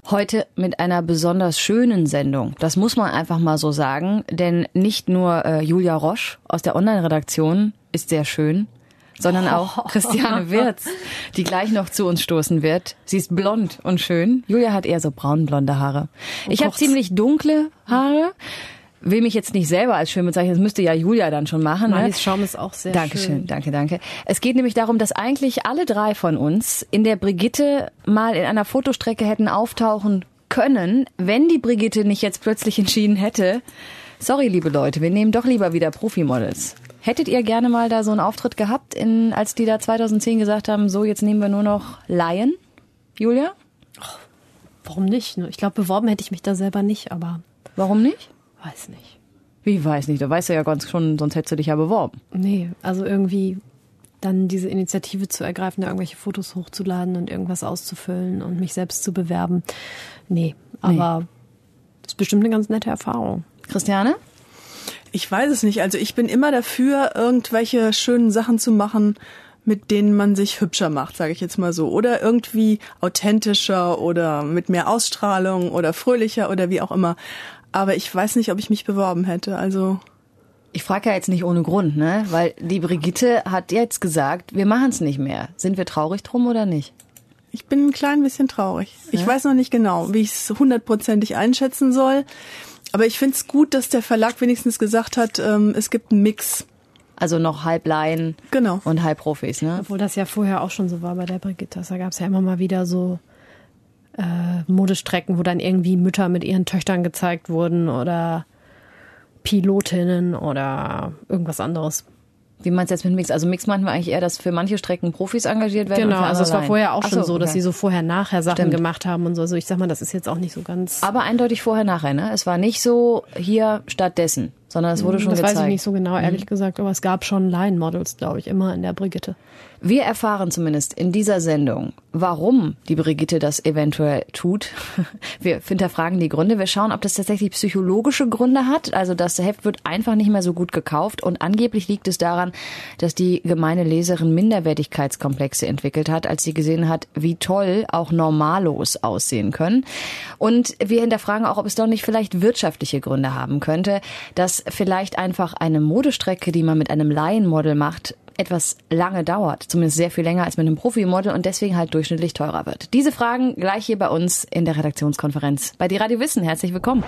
Heute mit einer besonders schönen Sendung. Das muss man einfach mal so sagen, denn nicht nur Julia Roche aus der Online-Redaktion ist sehr schön, sondern auch Christiane Wirz, die gleich noch zu uns stoßen wird. Sie ist blond und schön. Julia hat eher so braunblonde Haare. Ich habe ziemlich dunkle Haare. Will mich jetzt nicht selber als schön bezeichnen, das müsste ja Julia dann schon machen. Meines Schaum ist auch sehr schön. Danke. Es geht nämlich darum, dass eigentlich alle drei von uns in der Brigitte mal in einer Fotostrecke hätten auftauchen können, wenn die Brigitte nicht jetzt plötzlich entschieden hätte, sorry liebe Leute, wir nehmen doch lieber wieder Profimodels. Hättet ihr gerne mal da so einen Auftritt gehabt, als die da 2010 gesagt haben, so jetzt nehmen wir nur noch Laien? Julia? Warum nicht? Ich glaube, beworben hätte ich mich da selber nicht, aber... Warum nicht? Weiß nicht. Wie weiß nicht? Du weißt ja ganz schon, sonst hättest du dich ja beworben. Nee, also irgendwie dann diese Initiative zu ergreifen, da irgendwelche Fotos hochzuladen und irgendwas auszufüllen und mich selbst zu bewerben. Nee, aber das ist bestimmt eine ganz nette Erfahrung. Christiane? Ich weiß es nicht. Also ich bin immer dafür, irgendwelche schönen Sachen zu machen, mit denen man sich hübscher macht, sage ich jetzt mal so. Oder irgendwie authentischer oder mit mehr Ausstrahlung oder fröhlicher oder wie auch immer. Aber ich weiß nicht, ob ich mich beworben hätte. Also ich frage ja jetzt nicht ohne Grund, ne? Weil die Brigitte hat jetzt gesagt, wir machen es nicht mehr. Sind wir traurig drum oder nicht? Ich bin ein klein bisschen traurig. Ja? Ich weiß noch nicht genau, wie ich es 100%ig einschätzen soll. Aber ich finde es gut, dass der Verlag wenigstens gesagt hat, es gibt einen Mix. Also noch halb Laien und halb Profis, ne? Obwohl das ja vorher auch schon so war bei der Brigitte. Da gab es ja immer mal wieder so Modestrecken, wo dann irgendwie Mütter mit ihren Töchtern gezeigt wurden oder Pilotinnen oder irgendwas anderes. Wie meinst du jetzt mit Mix? Also Mix meinten wir eigentlich eher, dass für manche Strecken Profis engagiert werden. Genau, also es war vorher auch schon so, dass okay. sie so vorher-nachher Sachen gemacht haben und so. Also ich sag mal, das ist jetzt auch nicht so ganz... Aber eindeutig vorher-nachher, ne? Es war nicht so hier stattdessen, sondern es wurde schon gezeigt. Das weiß ich nicht so genau, ehrlich gesagt, aber es gab schon Line-Models, glaube ich, immer in der Brigitte. Wir erfahren zumindest in dieser Sendung, warum die Brigitte das eventuell tut. Wir hinterfragen die Gründe. Wir schauen, ob das tatsächlich psychologische Gründe hat. Also das Heft wird einfach nicht mehr so gut gekauft und angeblich liegt es daran, dass die gemeine Leserin Minderwertigkeitskomplexe entwickelt hat, als sie gesehen hat, wie toll auch Normalos aussehen können. Und wir hinterfragen auch, ob es doch nicht vielleicht wirtschaftliche Gründe haben könnte, dass vielleicht einfach eine Modestrecke, die man mit einem Laienmodel macht, etwas lange dauert, zumindest sehr viel länger als mit einem Profimodel und deswegen halt durchschnittlich teurer wird. Diese Fragen gleich hier bei uns in der Redaktionskonferenz bei Die Radio Wissen. Herzlich willkommen.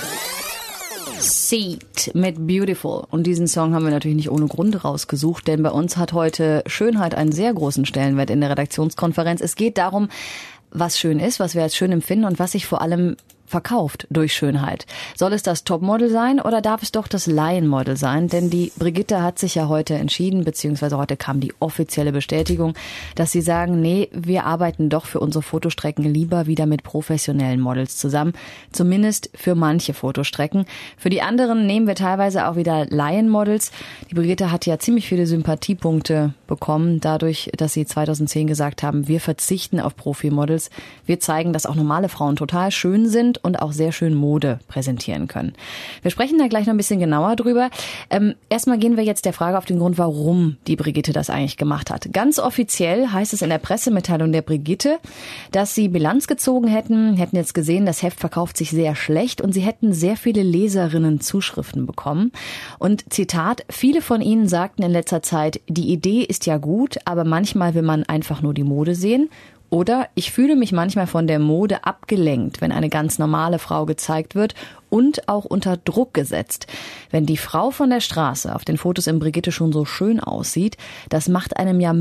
Seed mit Beautiful. Und diesen Song haben wir natürlich nicht ohne Grund rausgesucht, denn bei uns hat heute Schönheit einen sehr großen Stellenwert in der Redaktionskonferenz. Es geht darum, was schön ist, was wir als schön empfinden und was sich vor allem verkauft durch Schönheit. Soll es das Topmodel sein oder darf es doch das Laienmodel sein? Denn die Brigitte hat sich ja heute entschieden, beziehungsweise heute kam die offizielle Bestätigung, dass sie sagen, nee, wir arbeiten doch für unsere Fotostrecken lieber wieder mit professionellen Models zusammen. Zumindest für manche Fotostrecken. Für die anderen nehmen wir teilweise auch wieder Laienmodels. Die Brigitte hat ja ziemlich viele Sympathiepunkte bekommen, dadurch, dass sie 2010 gesagt haben, wir verzichten auf Profimodels. Wir zeigen, dass auch normale Frauen total schön sind und auch sehr schön Mode präsentieren können. Wir sprechen da gleich noch ein bisschen genauer drüber. Erstmal gehen wir jetzt der Frage auf den Grund, warum die Brigitte das eigentlich gemacht hat. Ganz offiziell heißt es in der Pressemitteilung der Brigitte, dass sie Bilanz gezogen hätten jetzt gesehen, das Heft verkauft sich sehr schlecht und sie hätten sehr viele Leserinnen-Zuschriften bekommen. Und Zitat, viele von ihnen sagten in letzter Zeit, die Idee ist ja gut, aber manchmal will man einfach nur die Mode sehen. Oder ich fühle mich manchmal von der Mode abgelenkt, wenn eine ganz normale Frau gezeigt wird und auch unter Druck gesetzt. Wenn die Frau von der Straße auf den Fotos in Brigitte schon so schön aussieht, das macht einem ja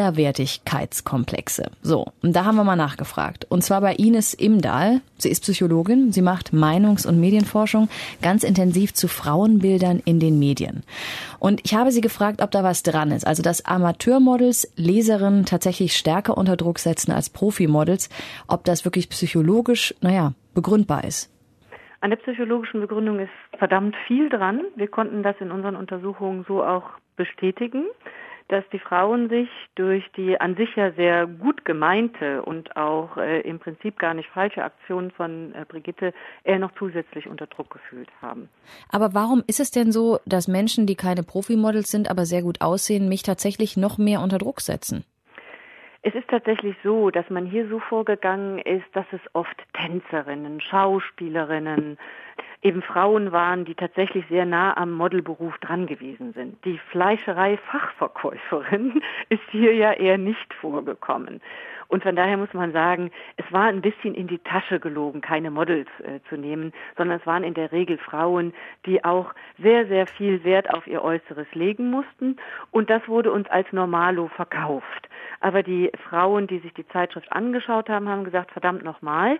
Minderwertigkeitskomplexe. So, und da haben wir mal nachgefragt. Und zwar bei Ines Imdahl. Sie ist Psychologin, sie macht Meinungs- und Medienforschung ganz intensiv zu Frauenbildern in den Medien. Und ich habe sie gefragt, ob da was dran ist. Also, dass Amateurmodels Leserinnen tatsächlich stärker unter Druck setzen als Profimodels, ob das wirklich psychologisch, begründbar ist. An der psychologischen Begründung ist verdammt viel dran. Wir konnten das in unseren Untersuchungen so auch bestätigen, dass die Frauen sich durch die an sich ja sehr gut gemeinte und auch im Prinzip gar nicht falsche Aktion von Brigitte eher noch zusätzlich unter Druck gefühlt haben. Aber warum ist es denn so, dass Menschen, die keine Profimodels sind, aber sehr gut aussehen, mich tatsächlich noch mehr unter Druck setzen? Es ist tatsächlich so, dass man hier so vorgegangen ist, dass es oft Tänzerinnen, Schauspielerinnen, eben Frauen waren, die tatsächlich sehr nah am Modelberuf dran gewesen sind. Die Fleischerei-Fachverkäuferin ist hier ja eher nicht vorgekommen. Und von daher muss man sagen, es war ein bisschen in die Tasche gelogen, keine Models zu nehmen, sondern es waren in der Regel Frauen, die auch sehr, sehr viel Wert auf ihr Äußeres legen mussten. Und das wurde uns als Normalo verkauft. Aber die Frauen, die sich die Zeitschrift angeschaut haben, haben gesagt, verdammt nochmal,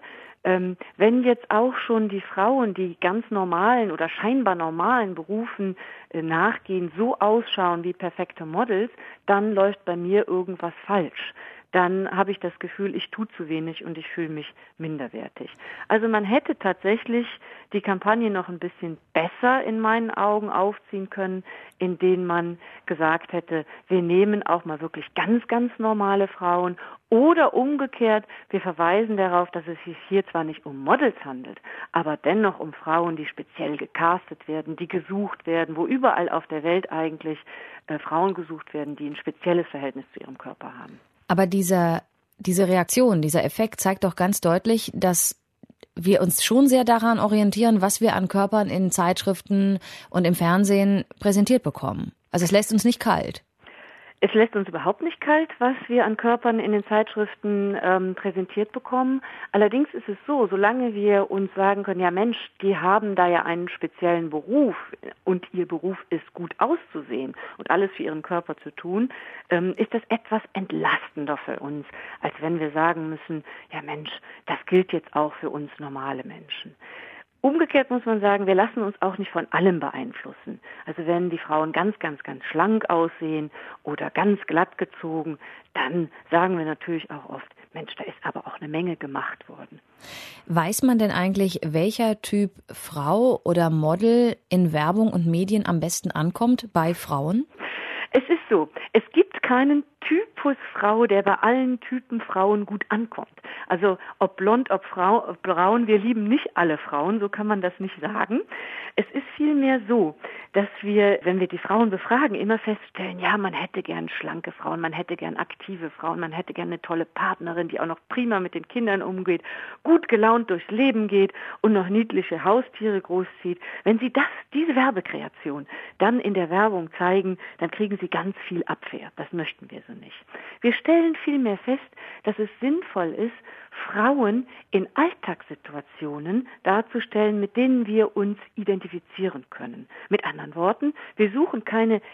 wenn jetzt auch schon die Frauen, die ganz normalen oder scheinbar normalen Berufen nachgehen, so ausschauen wie perfekte Models, dann läuft bei mir irgendwas falsch. Dann habe ich das Gefühl, ich tue zu wenig und ich fühle mich minderwertig. Also man hätte tatsächlich die Kampagne noch ein bisschen besser in meinen Augen aufziehen können, indem man gesagt hätte, wir nehmen auch mal wirklich ganz, ganz normale Frauen oder umgekehrt, wir verweisen darauf, dass es sich hier zwar nicht um Models handelt, aber dennoch um Frauen, die speziell gecastet werden, die gesucht werden, wo überall auf der Welt eigentlich Frauen gesucht werden, die ein spezielles Verhältnis zu ihrem Körper haben. Aber diese Reaktion, dieser Effekt zeigt doch ganz deutlich, dass wir uns schon sehr daran orientieren, was wir an Körpern in Zeitschriften und im Fernsehen präsentiert bekommen. Also es lässt uns nicht kalt. Es lässt uns überhaupt nicht kalt, was wir an Körpern in den Zeitschriften präsentiert bekommen. Allerdings ist es so, solange wir uns sagen können, ja Mensch, die haben da ja einen speziellen Beruf und ihr Beruf ist gut auszusehen und alles für ihren Körper zu tun, ist das etwas entlastender für uns, als wenn wir sagen müssen, ja Mensch, das gilt jetzt auch für uns normale Menschen. Umgekehrt muss man sagen, wir lassen uns auch nicht von allem beeinflussen. Also wenn die Frauen ganz, ganz, ganz schlank aussehen oder ganz glatt gezogen, dann sagen wir natürlich auch oft, Mensch, da ist aber auch eine Menge gemacht worden. Weiß man denn eigentlich, welcher Typ Frau oder Model in Werbung und Medien am besten ankommt bei Frauen? Es ist so, es gibt keinen Typus Frau, der bei allen Typen Frauen gut ankommt. Also ob blond, ob braun, wir lieben nicht alle Frauen, so kann man das nicht sagen. Es ist vielmehr so, dass wir, wenn wir die Frauen befragen, immer feststellen, ja, man hätte gern schlanke Frauen, man hätte gern aktive Frauen, man hätte gern eine tolle Partnerin, die auch noch prima mit den Kindern umgeht, gut gelaunt durchs Leben geht und noch niedliche Haustiere großzieht. Wenn Sie diese Werbekreation dann in der Werbung zeigen, dann kriegen Sie ganz viel Abwehr. Das möchten wir so nicht. Wir stellen vielmehr fest, dass es sinnvoll ist, Frauen in Alltagssituationen darzustellen, mit denen wir uns identifizieren können. Mit anderen Worten, wir suchen keine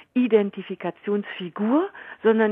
Identifikationsfigur, sondern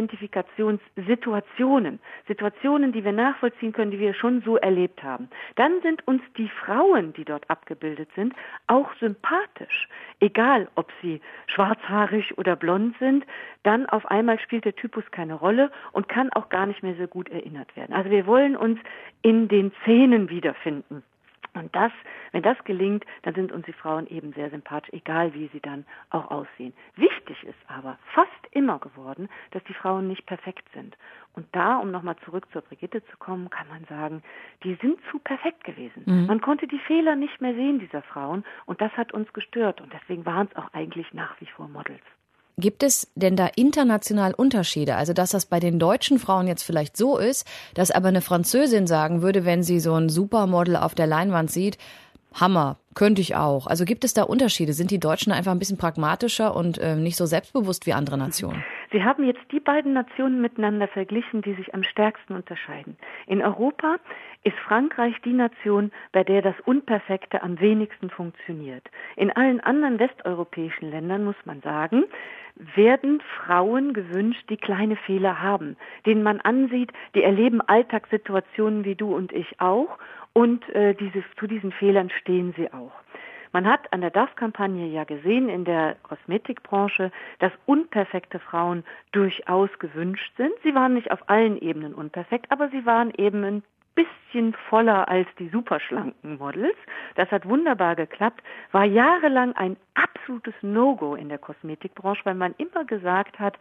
Identifikationssituationen. Situationen, die wir nachvollziehen können, die wir schon so erlebt haben. Dann sind uns die Frauen, die dort abgebildet sind, auch sympathisch. Egal, ob sie schwarzhaarig oder blond sind, dann auf einmal spielt der Typus keine Rolle und kann auch gar nicht mehr so gut erinnert werden. Also wir wollen uns in den Szenen wiederfinden. Und wenn das gelingt, dann sind uns die Frauen eben sehr sympathisch, egal wie sie dann auch aussehen. Wichtig ist aber fast immer geworden, dass die Frauen nicht perfekt sind. Und da, um nochmal zurück zur Brigitte zu kommen, kann man sagen, die sind zu perfekt gewesen. Man konnte die Fehler nicht mehr sehen dieser Frauen und das hat uns gestört. Und deswegen waren es auch eigentlich nach wie vor Models. Gibt es denn da international Unterschiede? Also, dass das bei den deutschen Frauen jetzt vielleicht so ist, dass aber eine Französin sagen würde, wenn sie so ein Supermodel auf der Leinwand sieht, Hammer, könnte ich auch. Also gibt es da Unterschiede? Sind die Deutschen einfach ein bisschen pragmatischer und nicht so selbstbewusst wie andere Nationen? Sie haben jetzt die beiden Nationen miteinander verglichen, die sich am stärksten unterscheiden. In Europa ist Frankreich die Nation, bei der das Unperfekte am wenigsten funktioniert. In allen anderen westeuropäischen Ländern, muss man sagen, werden Frauen gewünscht, die kleine Fehler haben, denen man ansieht, die erleben Alltagssituationen wie du und ich auch und zu diesen Fehlern stehen sie auch. Man hat an der DAF-Kampagne ja gesehen in der Kosmetikbranche, dass unperfekte Frauen durchaus gewünscht sind. Sie waren nicht auf allen Ebenen unperfekt, aber sie waren eben ein bisschen voller als die superschlanken Models. Das hat wunderbar geklappt, war jahrelang ein absolutes No-Go in der Kosmetikbranche, weil man immer gesagt hat,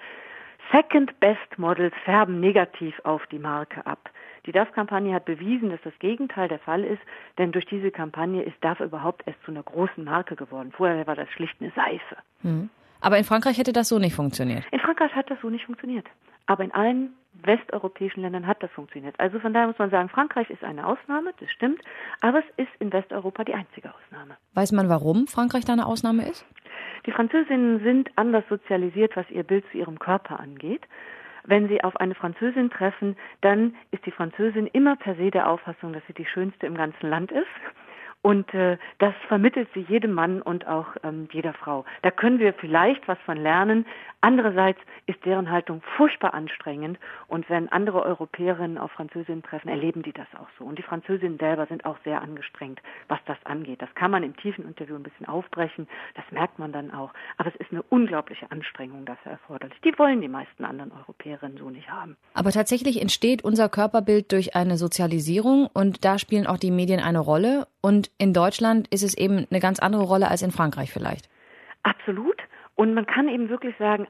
Second-Best-Models färben negativ auf die Marke ab. Die DAF-Kampagne hat bewiesen, dass das Gegenteil der Fall ist, denn durch diese Kampagne ist DAF überhaupt erst zu einer großen Marke geworden. Vorher war das schlicht eine Seife. Aber in Frankreich hätte das so nicht funktioniert? In Frankreich hat das so nicht funktioniert. Aber in allen westeuropäischen Ländern hat das funktioniert. Also von daher muss man sagen, Frankreich ist eine Ausnahme, das stimmt, aber es ist in Westeuropa die einzige Ausnahme. Weiß man, warum Frankreich da eine Ausnahme ist? Die Französinnen sind anders sozialisiert, was ihr Bild zu ihrem Körper angeht. Wenn Sie auf eine Französin treffen, dann ist die Französin immer per se der Auffassung, dass sie die schönste im ganzen Land ist. Und das vermittelt sie jedem Mann und auch jeder Frau. Da können wir vielleicht was von lernen. Andererseits ist deren Haltung furchtbar anstrengend. Und wenn andere Europäerinnen auf Französinnen treffen, erleben die das auch so. Und die Französinnen selber sind auch sehr angestrengt, was das angeht. Das kann man im tiefen Interview ein bisschen aufbrechen. Das merkt man dann auch. Aber es ist eine unglaubliche Anstrengung dafür erforderlich. Die wollen die meisten anderen Europäerinnen so nicht haben. Aber tatsächlich entsteht unser Körperbild durch eine Sozialisierung. Und da spielen auch die Medien eine Rolle. Und in Deutschland ist es eben eine ganz andere Rolle als in Frankreich vielleicht. Absolut. Und man kann eben wirklich sagen,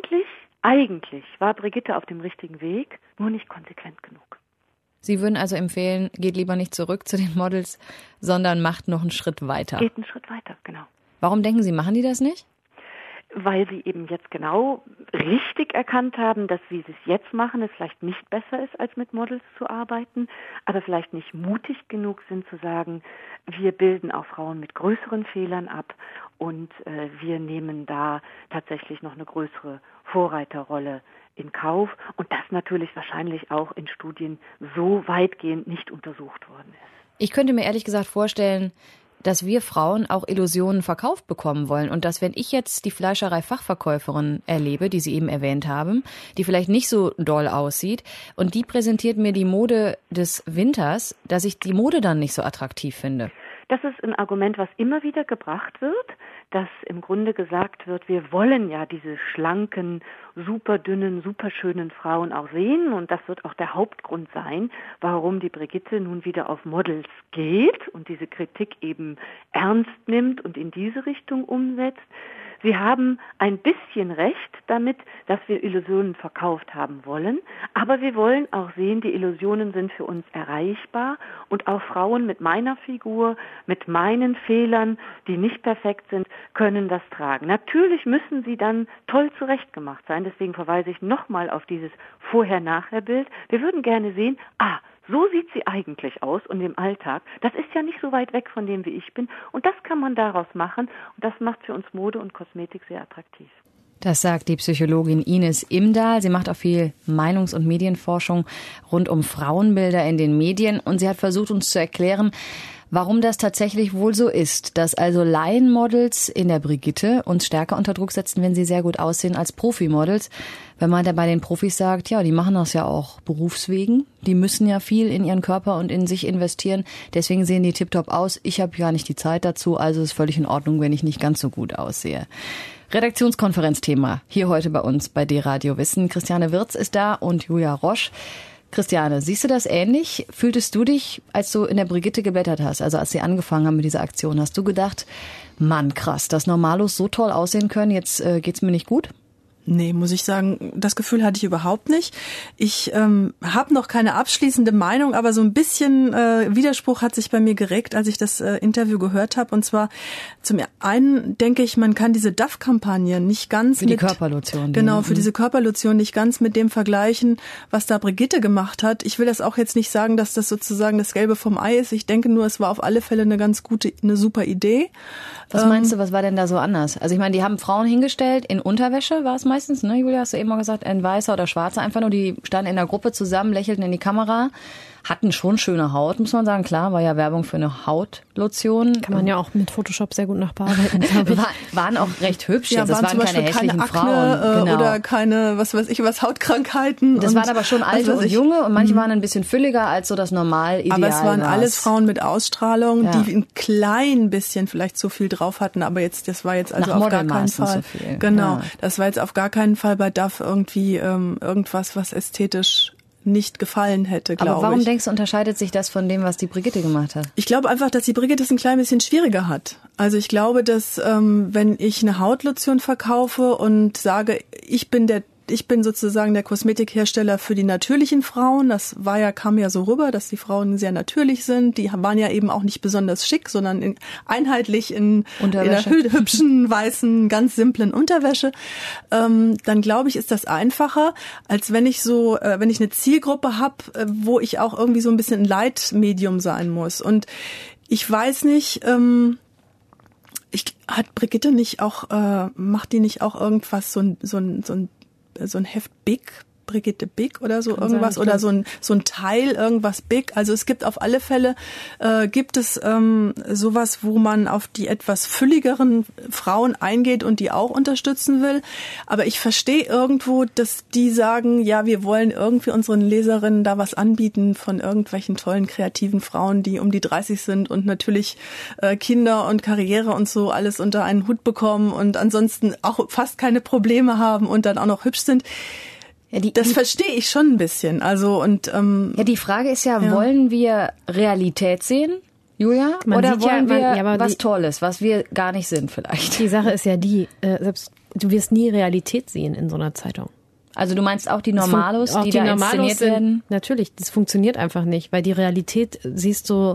eigentlich war Brigitte auf dem richtigen Weg, nur nicht konsequent genug. Sie würden also empfehlen, geht lieber nicht zurück zu den Models, sondern macht noch einen Schritt weiter. Geht einen Schritt weiter, genau. Warum denken Sie, machen die das nicht? Weil sie eben jetzt genau richtig erkannt haben, dass wie sie es jetzt machen, es vielleicht nicht besser ist, als mit Models zu arbeiten, aber vielleicht nicht mutig genug sind zu sagen, wir bilden auch Frauen mit größeren Fehlern ab und wir nehmen da tatsächlich noch eine größere Vorreiterrolle in Kauf und das natürlich wahrscheinlich auch in Studien so weitgehend nicht untersucht worden ist. Ich könnte mir ehrlich gesagt vorstellen, dass wir Frauen auch Illusionen verkauft bekommen wollen und dass, wenn ich jetzt die Fleischerei-Fachverkäuferin erlebe, die Sie eben erwähnt haben, die vielleicht nicht so doll aussieht und die präsentiert mir die Mode des Winters, dass ich die Mode dann nicht so attraktiv finde. Das ist ein Argument, was immer wieder gebracht wird, dass im Grunde gesagt wird, wir wollen ja diese schlanken, super dünnen, super schönen Frauen auch sehen und das wird auch der Hauptgrund sein, warum die Brigitte nun wieder auf Models geht und diese Kritik eben ernst nimmt und in diese Richtung umsetzt. Sie haben ein bisschen recht damit, dass wir Illusionen verkauft haben wollen, aber wir wollen auch sehen, die Illusionen sind für uns erreichbar und auch Frauen mit meiner Figur, mit meinen Fehlern, die nicht perfekt sind, können das tragen. Natürlich müssen sie dann toll zurechtgemacht sein, deswegen verweise ich nochmal auf dieses Vorher-Nachher-Bild. Wir würden gerne sehen, so sieht sie eigentlich aus und im Alltag. Das ist ja nicht so weit weg von dem, wie ich bin. Und das kann man daraus machen. Und das macht für uns Mode und Kosmetik sehr attraktiv. Das sagt die Psychologin Ines Imdahl. Sie macht auch viel Meinungs- und Medienforschung rund um Frauenbilder in den Medien. Und sie hat versucht, uns zu erklären, warum das tatsächlich wohl so ist, dass also Laienmodels in der Brigitte uns stärker unter Druck setzen, wenn sie sehr gut aussehen als Profimodels. Wenn man da bei den Profis sagt, ja, die machen das ja auch berufswegen, die müssen ja viel in ihren Körper und in sich investieren, deswegen sehen die tipptopp aus. Ich habe ja nicht die Zeit dazu, also ist völlig in Ordnung, wenn ich nicht ganz so gut aussehe. Redaktionskonferenzthema hier heute bei uns bei D-Radio Wissen. Christiane Wirz ist da und Julia Roche. Christiane, siehst du das ähnlich? Fühltest du dich, als du in der Brigitte geblättert hast, also als sie angefangen haben mit dieser Aktion, hast du gedacht, Mann, krass, dass Normalos so toll aussehen können, jetzt geht's mir nicht gut? Nee, muss ich sagen, das Gefühl hatte ich überhaupt nicht. Ich habe noch keine abschließende Meinung, aber so ein bisschen Widerspruch hat sich bei mir geregt, als ich das Interview gehört habe. Und zwar zum einen denke ich, man kann diese DAF-Kampagne nicht ganz für die Körperlotion. Genau, für diese Körperlotion nicht ganz mit dem vergleichen, was da Brigitte gemacht hat. Ich will das auch jetzt nicht sagen, dass das sozusagen das Gelbe vom Ei ist. Ich denke nur, es war auf alle Fälle eine super Idee. Was meinst du, was war denn da so anders? Also ich meine, die haben Frauen hingestellt in Unterwäsche, war es meistens, ne, Julia, hast du eben mal gesagt, ein weißer oder schwarzer, einfach nur, die standen in der Gruppe zusammen, lächelten in die Kamera, hatten schon schöne Haut, muss man sagen, klar, war ja Werbung für eine Hautlotion. Kann man ja auch mit Photoshop sehr gut nachbearbeiten, glaube ich. Waren auch recht hübsch, ja, das waren keine hässlichen keine Akne, Frauen. Genau. Oder keine, was weiß ich, Hautkrankheiten. Das waren aber schon alte und junge und manche waren ein bisschen fülliger als so das Normalideal. Aber es waren war's. alles Frauen mit Ausstrahlung, ja, die ein klein bisschen vielleicht zu viel drauf hatten, aber das war jetzt also nach auf gar keinen Fall. So viel. Genau, ja. Das war jetzt auf gar keinen Fall bei DAF irgendwie irgendwas, was ästhetisch nicht gefallen hätte, glaube ich. Aber warum denkst du, unterscheidet sich das von dem, was die Brigitte gemacht hat? Ich glaube einfach, dass die Brigitte es ein klein bisschen schwieriger hat. Also ich glaube, dass wenn ich eine Hautlotion verkaufe und sage, ich bin ich bin sozusagen der Kosmetikhersteller für die natürlichen Frauen. Das kam ja so rüber, dass die Frauen sehr natürlich sind. Die waren ja eben auch nicht besonders schick, sondern einheitlich in einer hübschen, weißen, ganz simplen Unterwäsche. Dann glaube ich, ist das einfacher, als wenn ich eine Zielgruppe habe, wo ich auch irgendwie so ein bisschen ein Leitmedium sein muss. Und ich weiß nicht, hat Brigitte nicht auch, macht die nicht auch irgendwas, so ein Heft Big, Brigitte Big oder so irgendwas oder so ein Teil, irgendwas Big. Also es gibt auf alle Fälle, gibt es sowas, wo man auf die etwas fülligeren Frauen eingeht und die auch unterstützen will. Aber ich verstehe irgendwo, dass die sagen, ja, wir wollen irgendwie unseren Leserinnen da was anbieten von irgendwelchen tollen, kreativen Frauen, die um die 30 sind und natürlich Kinder und Karriere und so alles unter einen Hut bekommen und ansonsten auch fast keine Probleme haben und dann auch noch hübsch sind. Ja, das verstehe ich schon ein bisschen. Also die Frage ist ja, wollen wir Realität sehen, Julia, oder wollen wir was Tolles, was wir gar nicht sind vielleicht? Die Sache ist ja selbst du wirst nie Realität sehen in so einer Zeitung. Also du meinst auch die Normalos, die da inszeniert werden? Natürlich, das funktioniert einfach nicht, weil die Realität siehst du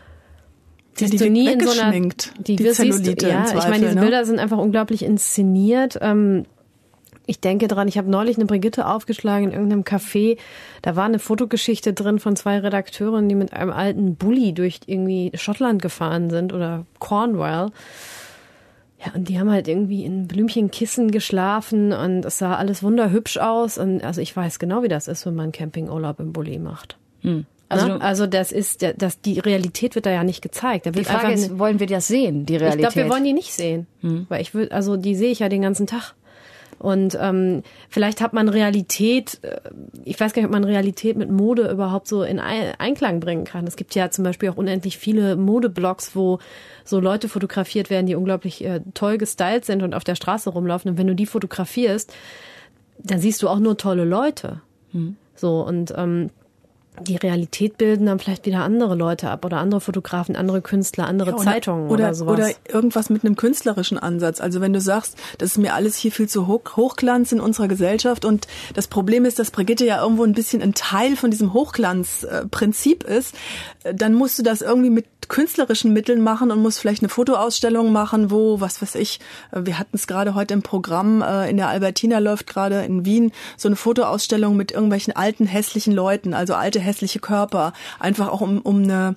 die nie in so einer die Zellulite im Zweifel, ich meine, diese Bilder sind einfach unglaublich inszeniert. Ich denke dran, ich habe neulich eine Brigitte aufgeschlagen in irgendeinem Café. Da war eine Fotogeschichte drin von 2 Redakteurinnen, die mit einem alten Bulli durch irgendwie Schottland gefahren sind oder Cornwall. Ja, und die haben halt irgendwie in Blümchenkissen geschlafen und es sah alles wunderhübsch aus. Und also ich weiß genau, wie das ist, wenn man Campingurlaub im Bulli macht. Also die Realität wird da ja nicht gezeigt. Da wird die Frage ist, wollen wir das sehen, die Realität? Ich glaube, wir wollen die nicht sehen. Weil die sehe ich ja den ganzen Tag. Und vielleicht hat man Realität, ich weiß gar nicht, ob man Realität mit Mode überhaupt so in Einklang bringen kann. Es gibt ja zum Beispiel auch unendlich viele Modeblogs, wo so Leute fotografiert werden, die unglaublich toll gestylt sind und auf der Straße rumlaufen. Und wenn du die fotografierst, dann siehst du auch nur tolle Leute. So, und die Realität bilden dann vielleicht wieder andere Leute ab oder andere Fotografen, andere Künstler, andere Zeitungen oder sowas. Oder irgendwas mit einem künstlerischen Ansatz. Also wenn du sagst, das ist mir alles hier viel zu Hochglanz in unserer Gesellschaft und das Problem ist, dass Brigitte ja irgendwo ein bisschen ein Teil von diesem Hochglanzprinzip ist, dann musst du das irgendwie mit künstlerischen Mitteln machen und musst vielleicht eine Fotoausstellung machen, wo, was weiß ich, wir hatten es gerade heute im Programm, in der Albertina läuft gerade in Wien so eine Fotoausstellung mit irgendwelchen alten, hässlichen Leuten, also alte, hässliche Körper, einfach auch um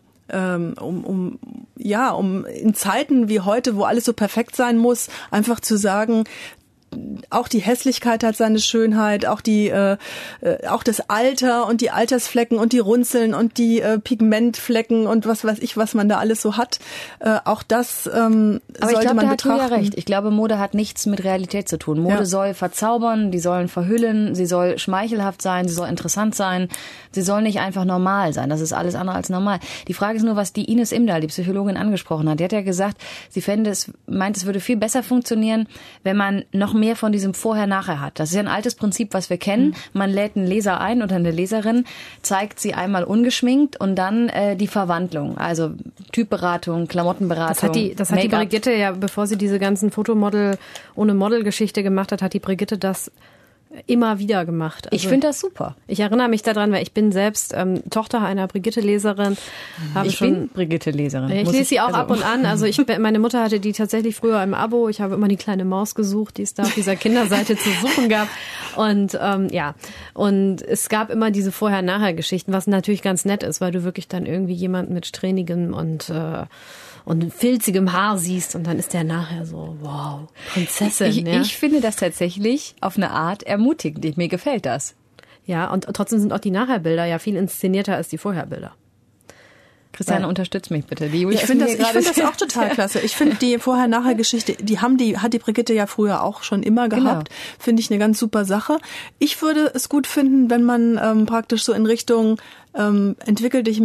in Zeiten wie heute, wo alles so perfekt sein muss, einfach zu sagen, auch die Hässlichkeit hat seine Schönheit, auch auch das Alter und die Altersflecken und die Runzeln und die Pigmentflecken und was weiß ich, was man da alles so hat. Auch das sollte man betrachten. Aber ich glaube, da hat Julia recht. Ich glaube, Mode hat nichts mit Realität zu tun. Mode soll verzaubern, die sollen verhüllen, sie soll schmeichelhaft sein, sie soll interessant sein, sie soll nicht einfach normal sein. Das ist alles andere als normal. Die Frage ist nur, was die Ines Imdahl, die Psychologin, angesprochen hat. Die hat ja gesagt, sie meint, es würde viel besser funktionieren, wenn man noch mehr von diesem Vorher-Nachher hat. Das ist ja ein altes Prinzip, was wir kennen. Man lädt einen Leser ein oder eine Leserin, zeigt sie einmal ungeschminkt und dann die Verwandlung. Also Typberatung, Klamottenberatung. Das hat die Brigitte ja, bevor sie diese ganzen ohne Model-Geschichte gemacht hat die Brigitte das immer wieder gemacht. Also, ich finde das super. Ich erinnere mich daran, weil ich bin selbst Tochter einer Brigitte-Leserin. Ich bin Brigitte-Leserin. Ich lese sie auch ab und an. Also meine Mutter hatte die tatsächlich früher im Abo. Ich habe immer die kleine Maus gesucht, die es da auf dieser Kinderseite zu suchen gab. Und und es gab immer diese Vorher-Nachher-Geschichten, was natürlich ganz nett ist, weil du wirklich dann irgendwie jemanden mit strähnigem und filzigem Haar siehst und dann ist der nachher so, wow, Prinzessin. Ich finde das tatsächlich auf eine Art ermutigend. Mir gefällt das. Ja, und trotzdem sind auch die Nachherbilder ja viel inszenierter als die Vorherbilder. Christiane, unterstütz mich bitte. Ich finde das auch total klasse. Ich finde die Vorher-Nachher-Geschichte, hat die Brigitte ja früher auch schon immer gehabt. Genau. Finde ich eine ganz super Sache. Ich würde es gut finden, wenn man praktisch so in Richtung entwickel dich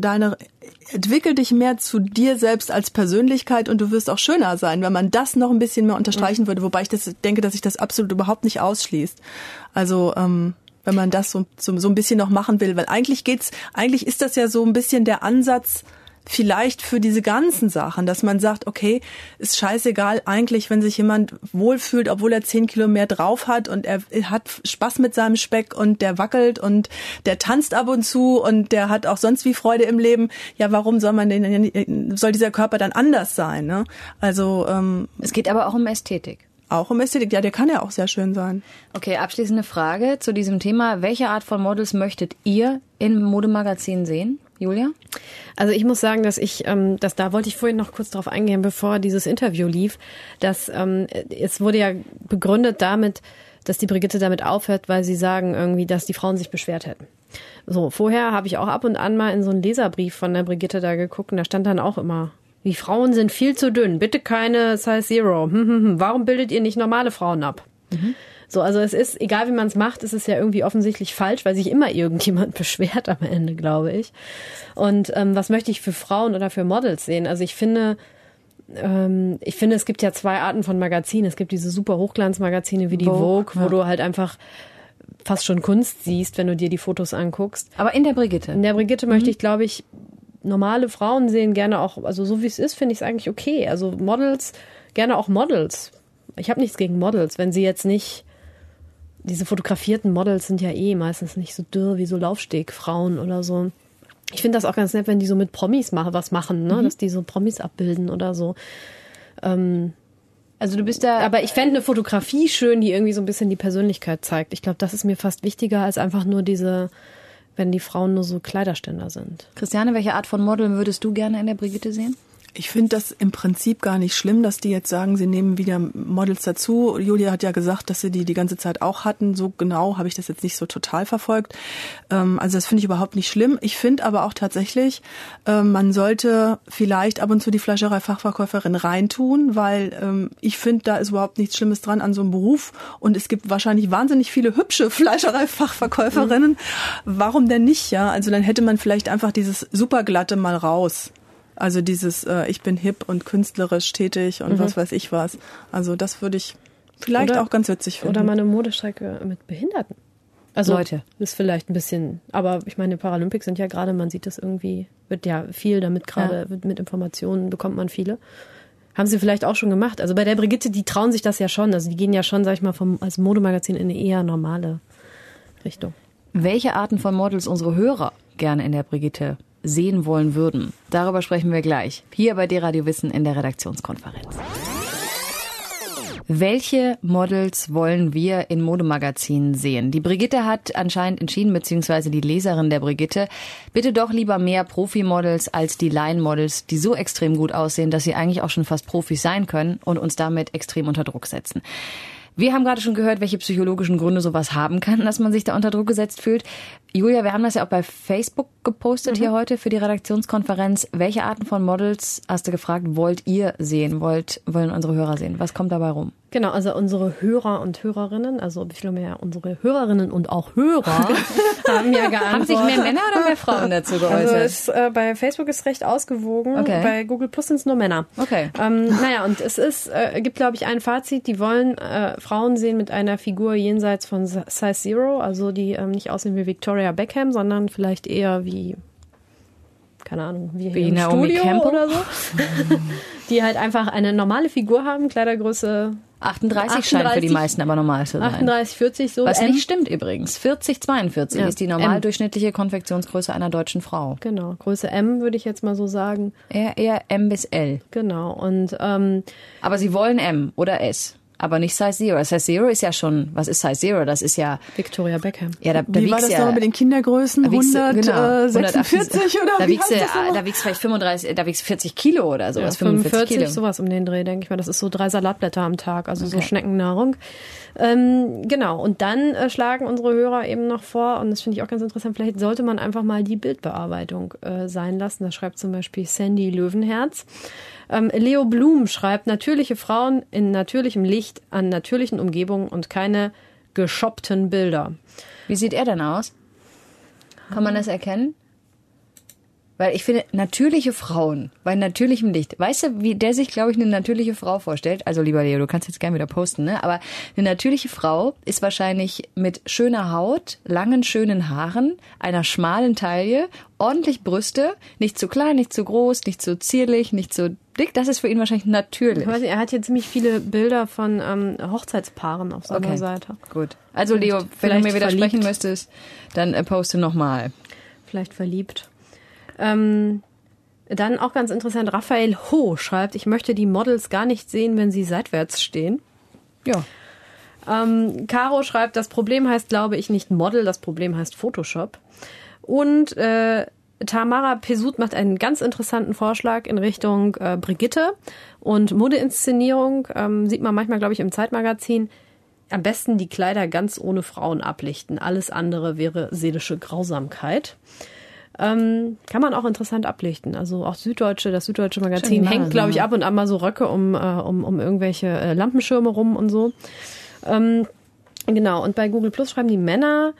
mehr zu dir selbst als Persönlichkeit und du wirst auch schöner sein, wenn man das noch ein bisschen mehr unterstreichen würde, wobei ich denke, dass sich das absolut überhaupt nicht ausschließt. Also wenn man das so ein bisschen noch machen will, weil eigentlich ist das ja so ein bisschen der Ansatz, vielleicht für diese ganzen Sachen, dass man sagt, okay, ist scheißegal eigentlich, wenn sich jemand wohlfühlt, obwohl er 10 Kilo mehr drauf hat und er hat Spaß mit seinem Speck und der wackelt und der tanzt ab und zu und der hat auch sonst wie Freude im Leben. Ja, warum soll dieser Körper dann anders sein? Ne? Also es geht aber auch um Ästhetik. Auch um Ästhetik, ja, der kann ja auch sehr schön sein. Okay, abschließende Frage zu diesem Thema. Welche Art von Models möchtet ihr in Modemagazinen sehen? Julia? Also ich muss sagen, dass da wollte ich vorhin noch kurz drauf eingehen, bevor dieses Interview lief, dass es wurde ja begründet damit, dass die Brigitte damit aufhört, weil sie sagen irgendwie, dass die Frauen sich beschwert hätten. So, vorher habe ich auch ab und an mal in so einen Leserbrief von der Brigitte da geguckt und da stand dann auch immer, die Frauen sind viel zu dünn, bitte keine Size Zero. Warum bildet ihr nicht normale Frauen ab? So, also es ist, egal wie man es macht, ist es ja irgendwie offensichtlich falsch, weil sich immer irgendjemand beschwert am Ende, glaube ich. Und was möchte ich für Frauen oder für Models sehen? Also ich finde, es gibt ja 2 Arten von Magazinen. Es gibt diese super Hochglanzmagazine wie die Vogue, wo du halt einfach fast schon Kunst siehst, wenn du dir die Fotos anguckst. Aber in der Brigitte? In der Brigitte möchte ich, glaube ich, normale Frauen sehen, gerne auch, also so wie es ist, finde ich es eigentlich okay. Also Models, gerne auch Models. Ich habe nichts gegen Models, wenn sie jetzt nicht, diese fotografierten Models sind ja meistens nicht so dürr wie so Laufstegfrauen oder so. Ich finde das auch ganz nett, wenn die so mit Promis was machen, ne? Dass die so Promis abbilden oder so. Also du bist da. Aber ich fände eine Fotografie schön, die irgendwie so ein bisschen die Persönlichkeit zeigt. Ich glaube, das ist mir fast wichtiger als einfach nur wenn die Frauen nur so Kleiderständer sind. Christiane, welche Art von Model würdest du gerne in der Brigitte sehen? Ich finde das im Prinzip gar nicht schlimm, dass die jetzt sagen, sie nehmen wieder Models dazu. Julia hat ja gesagt, dass sie die ganze Zeit auch hatten. So genau habe ich das jetzt nicht so total verfolgt. Also das finde ich überhaupt nicht schlimm. Ich finde aber auch tatsächlich, man sollte vielleicht ab und zu die Fleischerei-Fachverkäuferin reintun, weil ich finde, da ist überhaupt nichts Schlimmes dran an so einem Beruf. Und es gibt wahrscheinlich wahnsinnig viele hübsche Fleischerei-Fachverkäuferinnen. Warum denn nicht? Ja, also dann hätte man vielleicht einfach dieses Superglatte mal raus. Also dieses, ich bin hip und künstlerisch tätig und was weiß ich was. Also das würde ich vielleicht auch ganz witzig finden. Oder mal eine Modestrecke mit Behinderten. Also Leute. Ist vielleicht ein bisschen, aber ich meine, Paralympics sind ja gerade, man sieht das irgendwie, wird ja viel damit gerade, mit Informationen bekommt man viele. Haben sie vielleicht auch schon gemacht. Also bei der Brigitte, die trauen sich das ja schon. Also die gehen ja schon, sag ich mal, als Modemagazin in eine eher normale Richtung. Welche Arten von Models unsere Hörer gerne in der Brigitte sehen wollen würden. Darüber sprechen wir gleich. Hier bei D-Radio Wissen in der Redaktionskonferenz. Welche Models wollen wir in Modemagazinen sehen? Die Brigitte hat anscheinend entschieden, beziehungsweise die Leserin der Brigitte, bitte doch lieber mehr Profimodels als die Laienmodels, die so extrem gut aussehen, dass sie eigentlich auch schon fast Profis sein können und uns damit extrem unter Druck setzen. Wir haben gerade schon gehört, welche psychologischen Gründe sowas haben kann, dass man sich da unter Druck gesetzt fühlt. Julia, wir haben das ja auch bei Facebook gepostet hier heute für die Redaktionskonferenz. Welche Arten von Models, hast du gefragt, wollt ihr sehen, wollen unsere Hörer sehen? Was kommt dabei rum? Genau, also unsere Hörer und Hörerinnen, also vielmehr unsere Hörerinnen und auch Hörer haben ja geantwortet. Haben sich mehr Männer oder mehr Frauen dazu geäußert? Also bei Facebook ist recht ausgewogen, bei Google Plus sind es nur Männer. Okay. Und es gibt, glaube ich, ein Fazit, die wollen Frauen sehen mit einer Figur jenseits von Size Zero, also die nicht aussehen wie Victoria Beckham, sondern vielleicht eher wie, keine Ahnung, wie im Naomi Studio Campbell oder so. Die halt einfach eine normale Figur haben, Kleidergröße 38 scheint für die meisten aber normal zu sein. 38, 40 so. Was nicht stimmt übrigens. 40, 42 ist die normaldurchschnittliche Konfektionsgröße einer deutschen Frau. Genau, Größe M würde ich jetzt mal so sagen. Eher M bis L. Genau. Und aber sie wollen M oder S. Aber nicht Size Zero. Size Zero ist ja schon, was ist Size Zero? Das ist ja Victoria Beckham. Ja, da wie war das noch mit den Kindergrößen? 146 oder da wiegst vielleicht 35, da wiegst 40 Kilo oder sowas. Ja, 45 Kilo. Sowas um den Dreh, denke ich mal. Das ist so 3 Salatblätter am Tag, also so Schneckennahrung. Genau. Und dann schlagen unsere Hörer eben noch vor, und das finde ich auch ganz interessant, vielleicht sollte man einfach mal die Bildbearbeitung sein lassen. Da schreibt zum Beispiel Sandy Löwenherz. Leo Blum schreibt, natürliche Frauen in natürlichem Licht an natürlichen Umgebungen und keine geshoppten Bilder. Wie sieht er denn aus? Kann man das erkennen? Weil ich finde, natürliche Frauen bei natürlichem Licht, weißt du, wie der sich, glaube ich, eine natürliche Frau vorstellt? Also lieber Leo, du kannst jetzt gerne wieder posten, ne? Aber eine natürliche Frau ist wahrscheinlich mit schöner Haut, langen, schönen Haaren, einer schmalen Taille, ordentlich Brüste, nicht zu klein, nicht zu groß, nicht zu zierlich, nicht zu dick. Das ist für ihn wahrscheinlich natürlich. Ich weiß nicht, er hat hier ziemlich viele Bilder von Hochzeitspaaren auf seiner Seite. Gut. Also Leo, wenn du mir widersprechen müsstest, dann poste nochmal. Vielleicht verliebt. Dann auch ganz interessant, Raphael Ho schreibt, ich möchte die Models gar nicht sehen, wenn sie seitwärts stehen. Ja. Caro schreibt, das Problem heißt, glaube ich, nicht Model, das Problem heißt Photoshop. Und Tamara Pesut macht einen ganz interessanten Vorschlag in Richtung Brigitte und Modeinszenierung. Sieht man manchmal, glaube ich, im Zeitmagazin. Am besten die Kleider ganz ohne Frauen ablichten. Alles andere wäre seelische Grausamkeit. Kann man auch interessant ablichten. Also auch das Süddeutsche Magazin hängt, glaube ich, ab und an mal so Röcke um irgendwelche Lampenschirme rum und so. Genau, und bei Google Plus schreiben die Männer,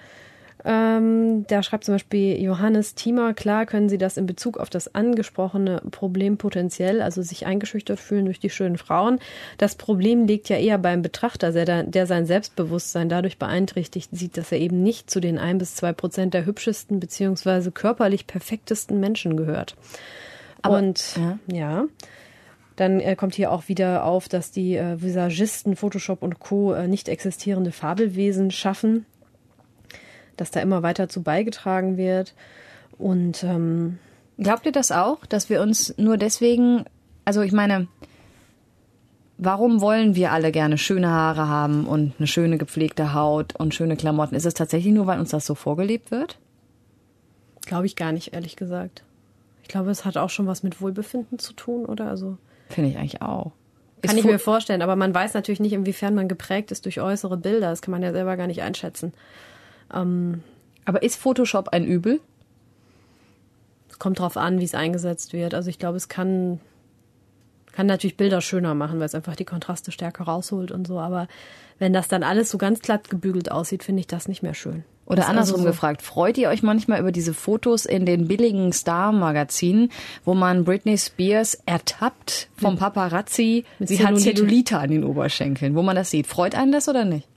da schreibt zum Beispiel Johannes Thiemer, klar können sie das in Bezug auf das angesprochene Problem potenziell, also sich eingeschüchtert fühlen durch die schönen Frauen. Das Problem liegt ja eher beim Betrachter, der sein Selbstbewusstsein dadurch beeinträchtigt sieht, dass er eben nicht zu den 1-2% der hübschesten bzw. körperlich perfektesten Menschen gehört. Aber, und ja. Dann kommt hier auch wieder auf, dass die Visagisten, Photoshop und Co. Nicht existierende Fabelwesen schaffen, dass da immer weiter zu beigetragen wird. Und glaubt ihr das auch, dass wir uns nur deswegen, also ich meine, warum wollen wir alle gerne schöne Haare haben und eine schöne gepflegte Haut und schöne Klamotten? Ist es tatsächlich nur, weil uns das so vorgelebt wird? Glaube ich gar nicht, ehrlich gesagt. Ich glaube, es hat auch schon was mit Wohlbefinden zu tun, oder? Also finde ich eigentlich auch. Kann ich mir vorstellen, aber man weiß natürlich nicht, inwiefern man geprägt ist durch äußere Bilder. Das kann man ja selber gar nicht einschätzen. Aber ist Photoshop ein Übel? Es kommt drauf an, wie es eingesetzt wird. Also ich glaube, es kann natürlich Bilder schöner machen, weil es einfach die Kontraste stärker rausholt und so. Aber wenn das dann alles so ganz glatt gebügelt aussieht, finde ich das nicht mehr schön. Oder andersrum gefragt, freut ihr euch manchmal über diese Fotos in den billigen Star-Magazinen, wo man Britney Spears ertappt vom Paparazzi, sie hat Zellulite an den Oberschenkeln, wo man das sieht. Freut einen das oder nicht?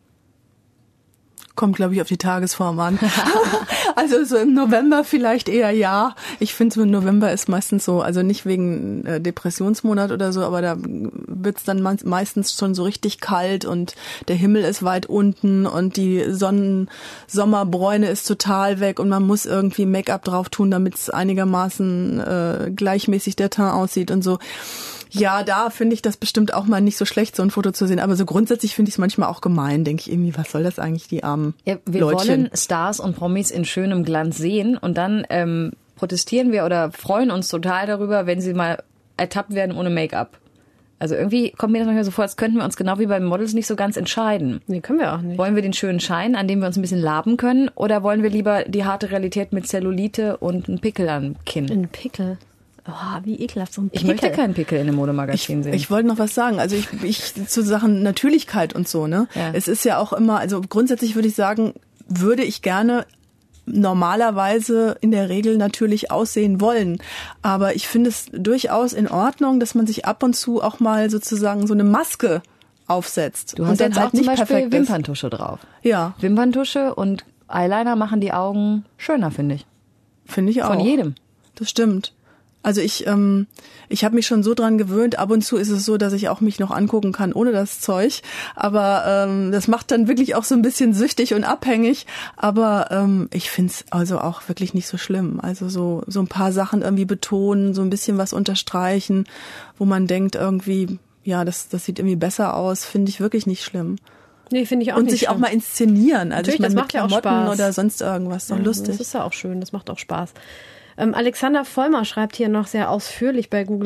Kommt, glaube ich, auf die Tagesform an. Also so im November vielleicht eher ja. Ich finde, so im November ist meistens so, also nicht wegen Depressionsmonat oder so, aber da wird's dann meistens schon so richtig kalt und der Himmel ist weit unten und die Sommerbräune ist total weg und man muss irgendwie Make-up drauf tun, damit es einigermaßen gleichmäßig der Teint aussieht und so. Ja, da finde ich das bestimmt auch mal nicht so schlecht, so ein Foto zu sehen. Aber so grundsätzlich finde ich es manchmal auch gemein. Denke ich irgendwie, was soll das eigentlich, die armen wir Leutchen? Wollen Stars und Promis in schönem Glanz sehen und dann protestieren wir oder freuen uns total darüber, wenn sie mal ertappt werden ohne Make-up. Also irgendwie kommt mir das manchmal so vor, als könnten wir uns genau wie bei Models nicht so ganz entscheiden. Nee, können wir auch nicht. Wollen wir den schönen Schein, an dem wir uns ein bisschen laben können, oder wollen wir lieber die harte Realität mit Zellulite und einen Pickel am Kinn? Ein Pickel? Oh, wie ekelhaft, so ein Ich Pickel. möchte keinen Pickel in einem Modemagazin sehen. Ich wollte noch was sagen. Also ich zu Sachen Natürlichkeit und so, ne? Ja. Es ist ja auch immer, also grundsätzlich würde ich sagen, würde ich gerne normalerweise in der Regel natürlich aussehen wollen. Aber ich finde es durchaus in Ordnung, dass man sich ab und zu auch mal sozusagen so eine Maske aufsetzt. Du hast und jetzt auch zum Beispiel Wimperntusche drauf. Ja. Wimperntusche und Eyeliner machen die Augen schöner, finde ich. Finde ich auch. Von jedem. Das stimmt. Also ich habe mich schon so dran gewöhnt. Ab und zu ist es so, dass ich auch mich noch angucken kann ohne das Zeug. Aber das macht dann wirklich auch so ein bisschen süchtig und abhängig. Aber ich find's also auch wirklich nicht so schlimm. Also so ein paar Sachen irgendwie betonen, so ein bisschen was unterstreichen, wo man denkt irgendwie, ja, das sieht irgendwie besser aus, finde ich wirklich nicht schlimm. Nee, finde ich auch und nicht sich schlimm. auch mal inszenieren. Also natürlich, ich meine, das mit macht ja auch Klamotten Spaß. oder sonst irgendwas, doch lustig. Das ist ja auch schön, das macht auch Spaß. Alexander Vollmer schreibt hier noch sehr ausführlich bei Google+.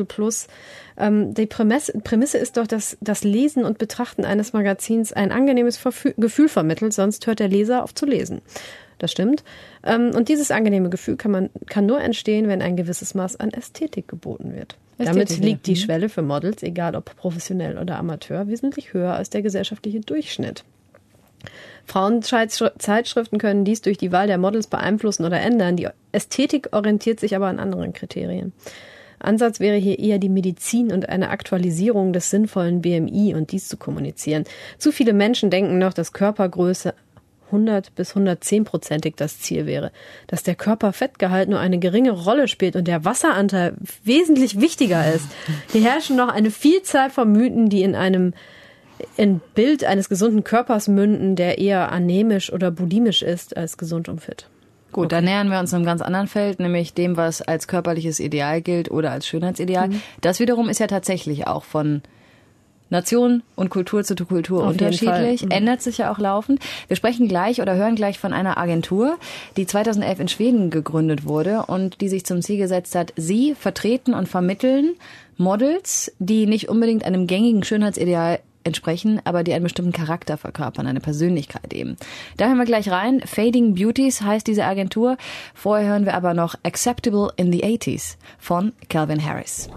Die Prämisse ist doch, dass das Lesen und Betrachten eines Magazins ein angenehmes Gefühl vermittelt, sonst hört der Leser auf zu lesen. Das stimmt. Und dieses angenehme Gefühl kann nur entstehen, wenn ein gewisses Maß an Ästhetik geboten wird. Damit liegt die Schwelle für Models, egal ob professionell oder Amateur, wesentlich höher als der gesellschaftliche Durchschnitt. Frauenzeitschriften können dies durch die Wahl der Models beeinflussen oder ändern. Die Ästhetik orientiert sich aber an anderen Kriterien. Ansatz wäre hier eher die Medizin und eine Aktualisierung des sinnvollen BMI und dies zu kommunizieren. Zu viele Menschen denken noch, dass Körpergröße 100 bis 110%ig das Ziel wäre. Dass der Körperfettgehalt nur eine geringe Rolle spielt und der Wasseranteil wesentlich wichtiger ist. Hier herrschen noch eine Vielzahl von Mythen, die in Bild eines gesunden Körpers münden, der eher anämisch oder bulimisch ist als gesund und fit. Gut, dann nähern wir uns einem ganz anderen Feld, nämlich dem, was als körperliches Ideal gilt oder als Schönheitsideal. Das wiederum ist ja tatsächlich auch von Nation und Kultur zu Kultur Auf unterschiedlich, ändert sich ja auch laufend. Wir sprechen gleich oder hören gleich von einer Agentur, die 2011 in Schweden gegründet wurde und die sich zum Ziel gesetzt hat, sie vertreten und vermitteln Models, die nicht unbedingt einem gängigen Schönheitsideal entsprechen, aber die einen bestimmten Charakter verkörpern, eine Persönlichkeit eben. Da hören wir gleich rein. Fading Beauties heißt diese Agentur. Vorher hören wir aber noch Acceptable in the 80s von Calvin Harris.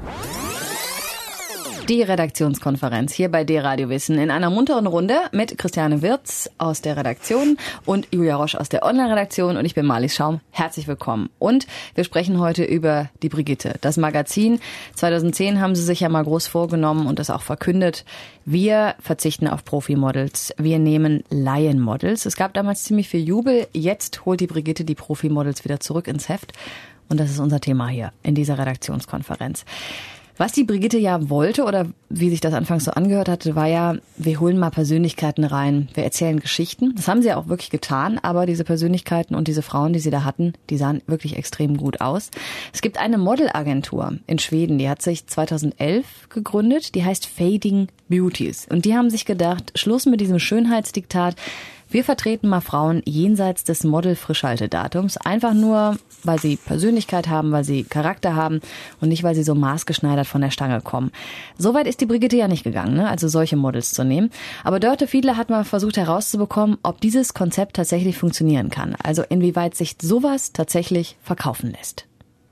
Die Redaktionskonferenz hier bei D-Radio Wissen in einer munteren Runde mit Christiane Wirz aus der Redaktion und Julia Rosch aus der Online-Redaktion und ich bin Marlies Schaum. Herzlich willkommen. Und wir sprechen heute über die Brigitte, das Magazin. 2010 haben sie sich ja mal groß vorgenommen und das auch verkündet. Wir verzichten auf Profimodels. Wir nehmen Laienmodels. Es gab damals ziemlich viel Jubel. Jetzt holt die Brigitte die Profimodels wieder zurück ins Heft. Und das ist unser Thema hier in dieser Redaktionskonferenz. Was die Brigitte ja wollte oder wie sich das anfangs so angehört hatte, war ja, wir holen mal Persönlichkeiten rein, wir erzählen Geschichten. Das haben sie ja auch wirklich getan, aber diese Persönlichkeiten und diese Frauen, die sie da hatten, die sahen wirklich extrem gut aus. Es gibt eine Modelagentur in Schweden, die hat sich 2011 gegründet, die heißt Fading Beauties. Und die haben sich gedacht, Schluss mit diesem Schönheitsdiktat. Wir vertreten mal Frauen jenseits des Model-Frischhaltedatums, einfach nur, weil sie Persönlichkeit haben, weil sie Charakter haben und nicht, weil sie so maßgeschneidert von der Stange kommen. Soweit ist die Brigitte ja nicht gegangen, ne? Also solche Models zu nehmen. Aber Dörte Fiedler hat mal versucht herauszubekommen, ob dieses Konzept tatsächlich funktionieren kann. Also inwieweit sich sowas tatsächlich verkaufen lässt.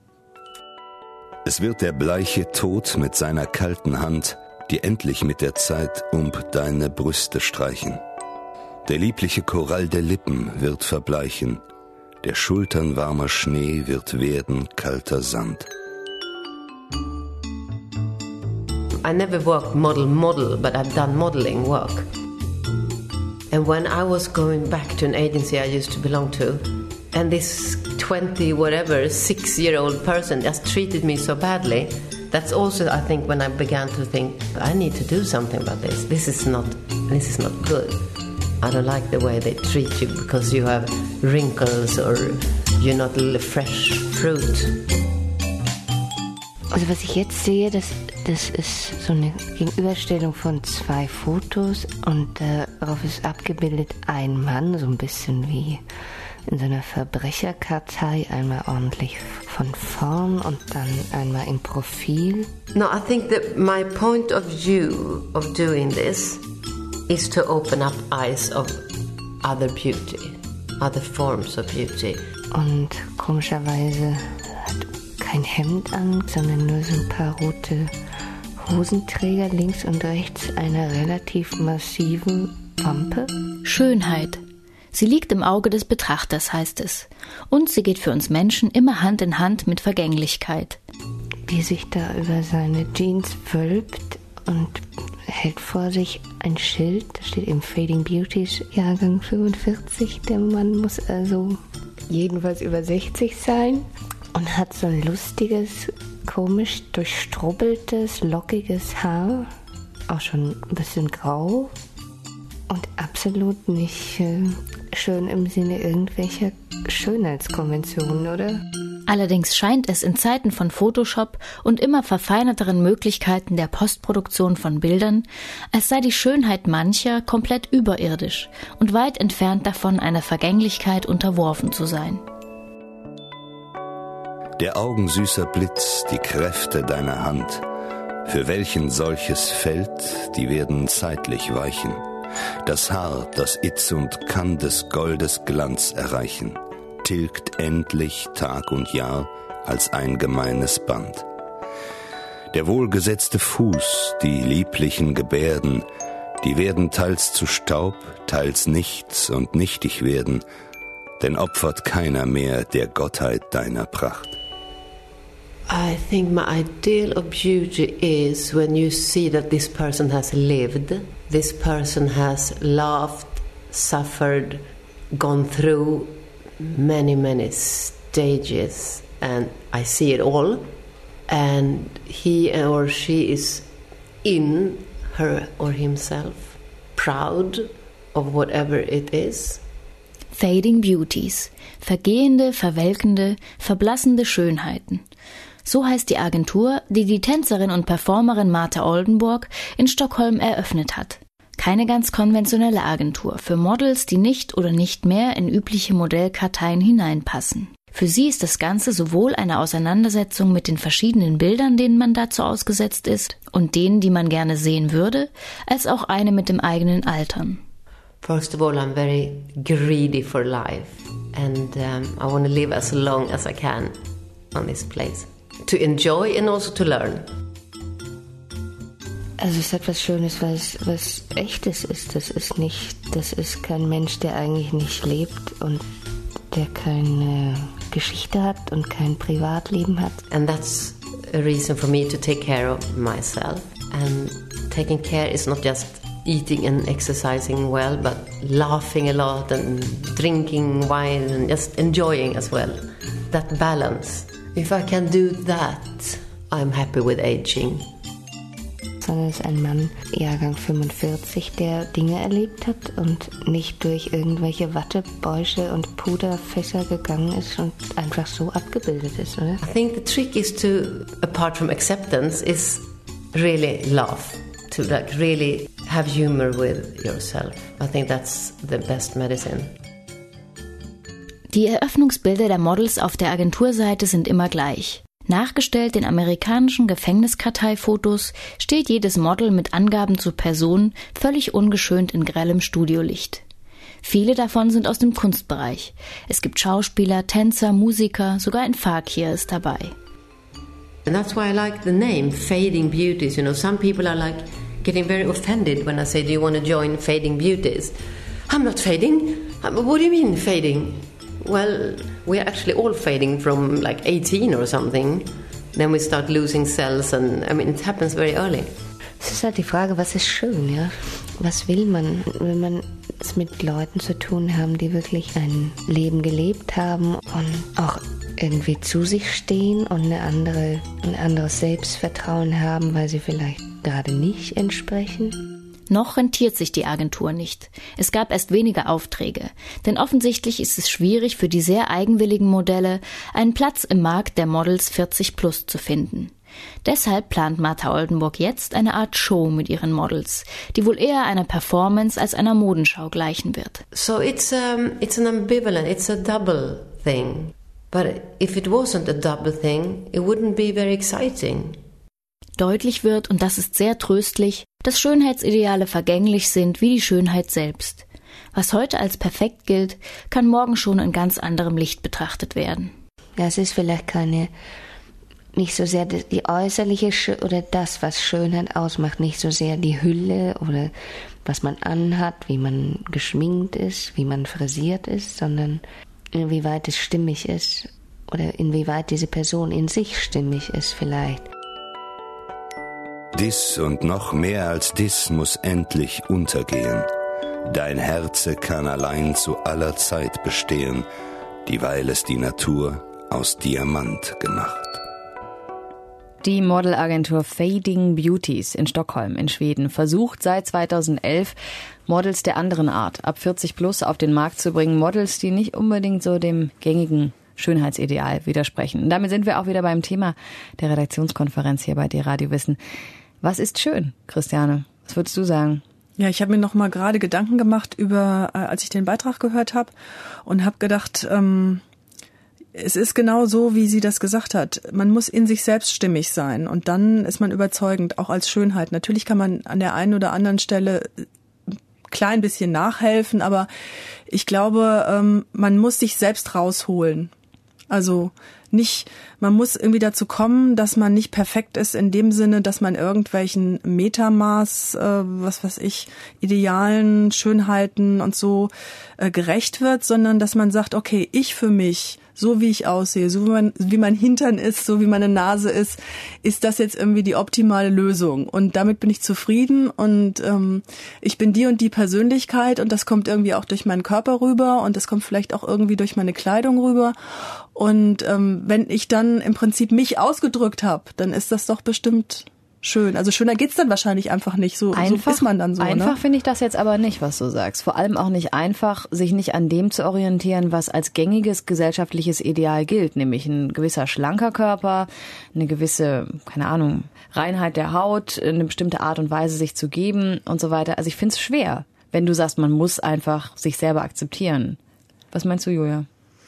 Es wird der bleiche Tod mit seiner kalten Hand, die endlich mit der Zeit deine Brüste streichen. Der liebliche Korall der Lippen wird verbleichen, der Schultern warmer Schnee wird werden kalter Sand. I never worked model, but I've done modeling work. And when I was going back to an agency I used to belong to, and this 6-year-old person just treated me so badly, that's also, I think, when I began to think, I need to do something about this. This is not good. I don't like the way they treat you because you have wrinkles or you're not a fresh fruit. Also was ich jetzt sehe, das ist so eine Gegenüberstellung von 2 Fotos und darauf ist abgebildet ein Mann, so ein bisschen wie in so einer Verbrecherkartei, einmal ordentlich von vorn und dann einmal im Profil. No, I think that my point of view of doing this is to open up eyes of other beauty, other forms of beauty. Und komischerweise hat kein Hemd an, sondern nur so ein paar rote Hosenträger links und rechts einer relativ massiven Wampe. Schönheit. Sie liegt im Auge des Betrachters, heißt es. Und sie geht für uns Menschen immer Hand in Hand mit Vergänglichkeit. Wie sich da über seine Jeans wölbt und hält vor sich ein Schild, da steht eben Fading Beauties, Jahrgang 45. Der Mann muss also jedenfalls über 60 sein und hat so ein lustiges, komisch durchstrubbeltes, lockiges Haar, auch schon ein bisschen grau und absolut nicht schön im Sinne irgendwelcher Schönheitskonventionen, oder? Allerdings scheint es in Zeiten von Photoshop und immer verfeinerteren Möglichkeiten der Postproduktion von Bildern, als sei die Schönheit mancher komplett überirdisch und weit entfernt davon, einer Vergänglichkeit unterworfen zu sein. Der augensüßer Blitz, die Kräfte deiner Hand, für welchen solches fällt, die werden zeitlich weichen. Das Haar, das itz und kann des Goldes Glanz erreichen, tilgt endlich Tag und Jahr als ein gemeines Band. Der wohlgesetzte Fuß, die lieblichen Gebärden, Die werden teils zu Staub, teils nichts und nichtig werden, denn opfert keiner mehr der Gottheit deiner Pracht. I think my ideal of beauty is when you see that this person has lived, this person has laughed, suffered, gone through many, many stages, and I see it all, and he or she is in her or himself proud of whatever it is. Fading Beauties, vergehende, verwelkende, verblassende Schönheiten. So heißt die Agentur, die die Tänzerin und Performerin Martha Oldenburg in Stockholm eröffnet hat. Keine ganz konventionelle Agentur für Models, die nicht oder nicht mehr in übliche Modellkarteien hineinpassen. Für sie ist das Ganze sowohl eine Auseinandersetzung mit den verschiedenen Bildern, denen man dazu ausgesetzt ist, und denen, die man gerne sehen würde, als auch eine mit dem eigenen Altern. First of all, I'm very greedy for life, and I want to live as long as I can on this place. To enjoy and also to learn. Also es hat was Schönes, was Echtes ist. Das ist kein Mensch, der eigentlich nicht lebt und der keine Geschichte hat und kein Privatleben hat. And that's a reason for me to take care of myself. And taking care is not just eating and exercising well, but laughing a lot and drinking wine and just enjoying as well. That balance. If I can do that, I'm happy with aging. Sondern ist ein Mann, Jahrgang 45, der Dinge erlebt hat und nicht durch irgendwelche Wattebäusche und Puderfässer gegangen ist und einfach so abgebildet ist, oder? I think the trick is to, apart from acceptance, is really laugh. To like really have humor with yourself. I think that's the best medicine. Die Eröffnungsbilder der Models auf der Agenturseite sind immer gleich. Nachgestellt den amerikanischen Gefängniskarteifotos steht jedes Model mit Angaben zur Person völlig ungeschönt in grellem Studiolicht. Viele davon sind aus dem Kunstbereich. Es gibt Schauspieler, Tänzer, Musiker, sogar ein Fakir ist dabei. And that's why I like the name, Fading Beauties. You know, some people are like getting very offended when I say, do you want to join Fading Beauties? I'm not fading. What do you mean fading? Well, we're actually all fading from like 18 or something. Then we start losing cells and I mean it happens very early. Es ist halt die Frage, was ist schön, ja? Was will man, wenn man es mit Leuten zu tun haben, die wirklich ein Leben gelebt haben und auch irgendwie zu sich stehen und ein anderes Selbstvertrauen haben, weil sie vielleicht gerade nicht entsprechen? Noch rentiert sich die Agentur nicht. Es gab erst wenige Aufträge, denn offensichtlich ist es schwierig für die sehr eigenwilligen Modelle, einen Platz im Markt der Models 40 plus zu finden. Deshalb plant Martha Oldenburg jetzt eine Art Show mit ihren Models, die wohl eher einer Performance als einer Modenschau gleichen wird. So it's an ambivalent, it's a double thing. But if it wasn't a double thing, it wouldn't be very exciting. Deutlich wird, und das ist sehr tröstlich, dass Schönheitsideale vergänglich sind wie die Schönheit selbst. Was heute als perfekt gilt, kann morgen schon in ganz anderem Licht betrachtet werden. Ja, es ist vielleicht nicht so sehr die äußerliche oder das, was Schönheit ausmacht, nicht so sehr die Hülle oder was man anhat, wie man geschminkt ist, wie man frisiert ist, sondern inwieweit es stimmig ist oder inwieweit diese Person in sich stimmig ist vielleicht. Dies und noch mehr als dies muss endlich untergehen. Dein Herze kann allein zu aller Zeit bestehen, dieweil es die Natur aus Diamant gemacht. Die Modelagentur Fading Beauties in Stockholm in Schweden versucht seit 2011 Models der anderen Art, ab 40 plus, auf den Markt zu bringen. Models, die nicht unbedingt so dem gängigen Schönheitsideal widersprechen. Und damit sind wir auch wieder beim Thema der Redaktionskonferenz hier bei D-Radio Wissen. Was ist schön, Christiane? Was würdest du sagen? Ja, ich habe mir noch mal gerade Gedanken gemacht über, als ich den Beitrag gehört habe und habe gedacht, es ist genau so, wie sie das gesagt hat. Man muss in sich selbst stimmig sein und dann ist man überzeugend, auch als Schönheit. Natürlich kann man an der einen oder anderen Stelle ein klein bisschen nachhelfen, aber ich glaube, man muss sich selbst rausholen. Also nicht, man muss irgendwie dazu kommen, dass man nicht perfekt ist in dem Sinne, dass man irgendwelchen Metermaß, Idealen, Schönheiten und so gerecht wird, sondern dass man sagt, okay, ich für mich, so wie ich aussehe, so wie mein Hintern ist, so wie meine Nase ist das jetzt irgendwie die optimale Lösung. Und damit bin ich zufrieden und ich bin die und die Persönlichkeit und das kommt irgendwie auch durch meinen Körper rüber und das kommt vielleicht auch irgendwie durch meine Kleidung rüber. Und wenn ich dann im Prinzip mich ausgedrückt habe, dann ist das doch bestimmt schön. Also schöner geht's dann wahrscheinlich einfach nicht. So ist man dann so. Einfach ne? finde ich das jetzt aber nicht, was du sagst. Vor allem auch nicht einfach, sich nicht an dem zu orientieren, was als gängiges gesellschaftliches Ideal gilt. Nämlich ein gewisser schlanker Körper, eine gewisse, keine Ahnung, Reinheit der Haut, eine bestimmte Art und Weise sich zu geben und so weiter. Also ich finde es schwer, wenn du sagst, man muss einfach sich selber akzeptieren. Was meinst du, Julia?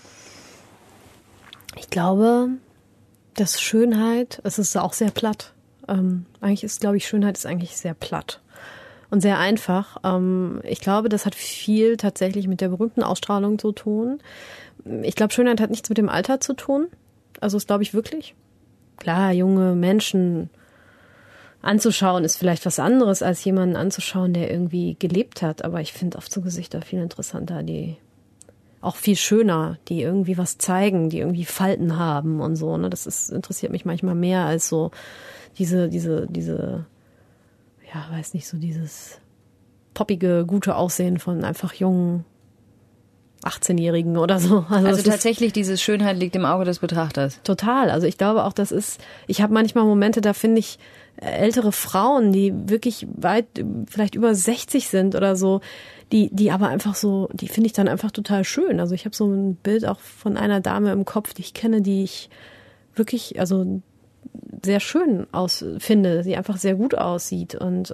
Ich glaube, dass Schönheit, es ist auch sehr platt. Eigentlich ist, glaube ich, Schönheit ist eigentlich sehr platt und sehr einfach. Ich glaube, das hat viel tatsächlich mit der berühmten Ausstrahlung zu tun. Ich glaube, Schönheit hat nichts mit dem Alter zu tun. Also das glaube ich wirklich. Klar, junge Menschen anzuschauen ist vielleicht was anderes, als jemanden anzuschauen, der irgendwie gelebt hat. Aber ich finde oft so Gesichter viel interessanter, die auch viel schöner, die irgendwie was zeigen, die irgendwie Falten haben und so. Ne? Interessiert mich manchmal mehr als so diese, ja, weiß nicht, so dieses poppige, gute Aussehen von einfach jungen 18-Jährigen oder so. Also tatsächlich, diese Schönheit liegt im Auge des Betrachters. Total. Also ich glaube auch, ich habe manchmal Momente, da finde ich ältere Frauen, die wirklich weit, vielleicht über 60 sind oder so, die aber einfach so, die finde ich dann einfach total schön. Also ich habe so ein Bild auch von einer Dame im Kopf, die ich kenne, die ich wirklich, also sehr schön finde, die einfach sehr gut aussieht und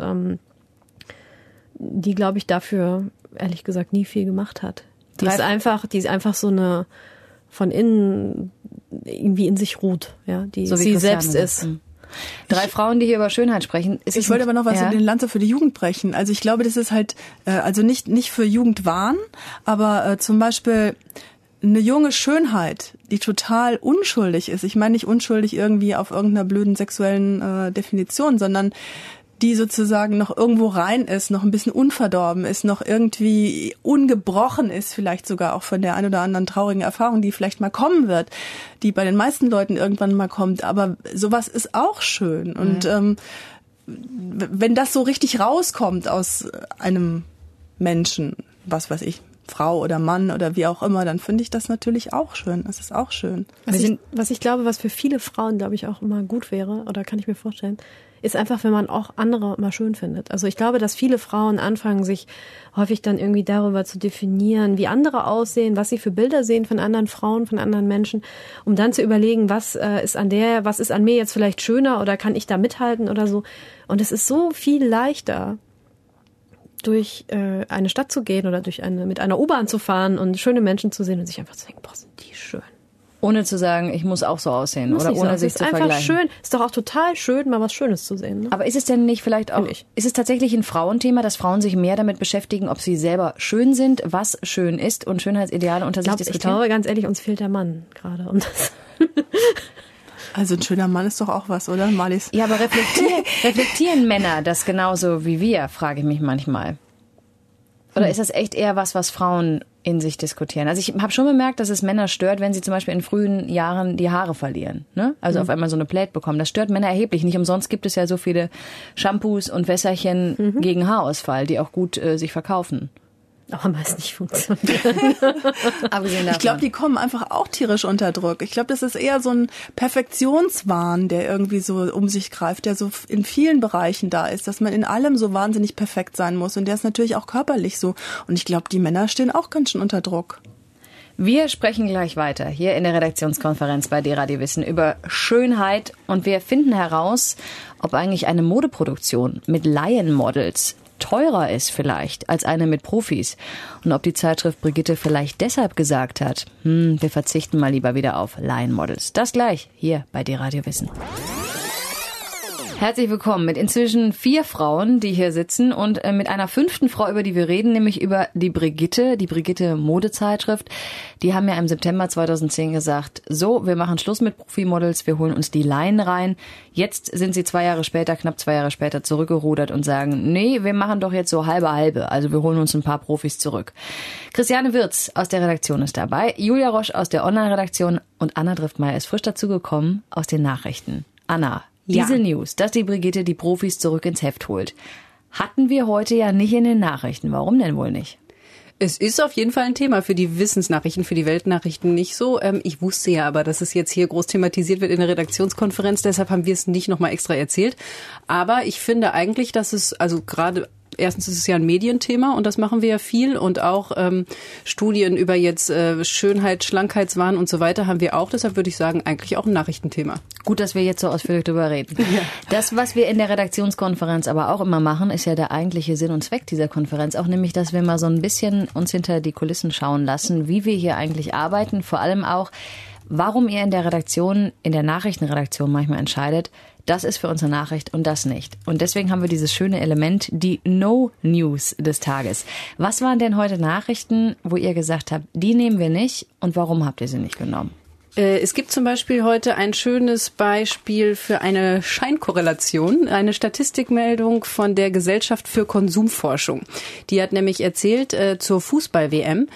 die, glaube ich, dafür ehrlich gesagt nie viel gemacht hat. Die ist einfach so eine von innen irgendwie in sich ruht, ja, die so sie selbst ist. 3 Frauen, die hier über Schönheit sprechen. Ich wollte aber noch was in den Lanze für die Jugend brechen. Also ich glaube, das ist halt, also nicht für Jugendwahn, aber zum Beispiel eine junge Schönheit, die total unschuldig ist. Ich meine nicht unschuldig irgendwie auf irgendeiner blöden sexuellen Definition, sondern die sozusagen noch irgendwo rein ist, noch ein bisschen unverdorben ist, noch irgendwie ungebrochen ist, vielleicht sogar auch von der ein oder anderen traurigen Erfahrung, die vielleicht mal kommen wird, die bei den meisten Leuten irgendwann mal kommt. Aber sowas ist auch schön. Und wenn das so richtig rauskommt aus einem Menschen, was weiß ich, Frau oder Mann oder wie auch immer, dann finde ich das natürlich auch schön. Das ist auch schön. Was ich glaube, was für viele Frauen, glaube ich, auch immer gut wäre, oder kann ich mir vorstellen, ist einfach, wenn man auch andere mal schön findet. Also ich glaube, dass viele Frauen anfangen, sich häufig dann irgendwie darüber zu definieren, wie andere aussehen, was sie für Bilder sehen von anderen Frauen, von anderen Menschen, um dann zu überlegen, was ist an mir jetzt vielleicht schöner oder kann ich da mithalten oder so. Und es ist so viel leichter, durch eine Stadt zu gehen oder mit einer U-Bahn zu fahren und schöne Menschen zu sehen und sich einfach zu denken, boah, sind die schön. Ohne zu sagen, ich muss auch so aussehen oder ohne sich zu vergleichen. Es ist einfach schön. Ist doch auch total schön, mal was Schönes zu sehen. Ne? Aber ist es denn nicht vielleicht auch, ist es tatsächlich ein Frauenthema, dass Frauen sich mehr damit beschäftigen, ob sie selber schön sind, was schön ist und Schönheitsideale unter sich diskutieren? Ich glaube, ganz ehrlich, uns fehlt der Mann gerade. Also ein schöner Mann ist doch auch was, oder, Marlies? Ja, aber reflektieren Männer das genauso wie wir, frage ich mich manchmal. Oder ist das echt eher was Frauen in sich diskutieren? Also ich habe schon bemerkt, dass es Männer stört, wenn sie zum Beispiel in frühen Jahren die Haare verlieren. Ne? Also auf einmal so eine Plait bekommen. Das stört Männer erheblich. Nicht umsonst gibt es ja so viele Shampoos und Wässerchen gegen Haarausfall, die auch gut sich verkaufen. Aber meist nicht funktioniert. Ich glaube, die kommen einfach auch tierisch unter Druck. Ich glaube, das ist eher so ein Perfektionswahn, der irgendwie so um sich greift, der so in vielen Bereichen da ist, dass man in allem so wahnsinnig perfekt sein muss. Und der ist natürlich auch körperlich so. Und ich glaube, die Männer stehen auch ganz schön unter Druck. Wir sprechen gleich weiter hier in der Redaktionskonferenz bei D-Radio Wissen über Schönheit. Und wir finden heraus, ob eigentlich eine Modeproduktion mit Laienmodels teurer ist vielleicht als eine mit Profis und ob die Zeitschrift Brigitte vielleicht deshalb gesagt hat, wir verzichten mal lieber wieder auf Laienmodels. Das gleich hier bei D-Radio Wissen. Herzlich willkommen mit inzwischen 4 Frauen, die hier sitzen und mit einer 5. Frau, über die wir reden, nämlich über die Brigitte Modezeitschrift. Die haben ja im September 2010 gesagt, so, wir machen Schluss mit Profimodels, wir holen uns die Laien rein. Jetzt sind sie knapp 2 Jahre später zurückgerudert und sagen, nee, wir machen doch jetzt so halbe. Also wir holen uns ein paar Profis zurück. Christiane Wirz aus der Redaktion ist dabei, Julia Roche aus der Online-Redaktion und Anna Driftmeier ist frisch dazugekommen aus den Nachrichten. Anna, diese News, dass die Brigitte die Profis zurück ins Heft holt, hatten wir heute ja nicht in den Nachrichten. Warum denn wohl nicht? Es ist auf jeden Fall ein Thema für die Wissensnachrichten, für die Weltnachrichten nicht so. Ich wusste ja aber, dass es jetzt hier groß thematisiert wird in der Redaktionskonferenz. Deshalb haben wir es nicht nochmal extra erzählt. Aber ich finde eigentlich, dass es, also gerade erstens ist es ja ein Medienthema und das machen wir ja viel und auch Studien über jetzt Schönheit, Schlankheitswahn und so weiter haben wir auch. Deshalb würde ich sagen, eigentlich auch ein Nachrichtenthema. Gut, dass wir jetzt so ausführlich darüber reden. Ja. Das, was wir in der Redaktionskonferenz aber auch immer machen, ist ja der eigentliche Sinn und Zweck dieser Konferenz. Auch nämlich, dass wir mal so ein bisschen uns hinter die Kulissen schauen lassen, wie wir hier eigentlich arbeiten. Vor allem auch, warum ihr in der Redaktion, in der Nachrichtenredaktion manchmal entscheidet, das ist für unsere Nachricht und das nicht. Und deswegen haben wir dieses schöne Element, die No-News des Tages. Was waren denn heute Nachrichten, wo ihr gesagt habt, die nehmen wir nicht und warum habt ihr sie nicht genommen? Es gibt zum Beispiel heute ein schönes Beispiel für eine Scheinkorrelation, eine Statistikmeldung von der Gesellschaft für Konsumforschung. Die hat nämlich erzählt, zur Fußball-WM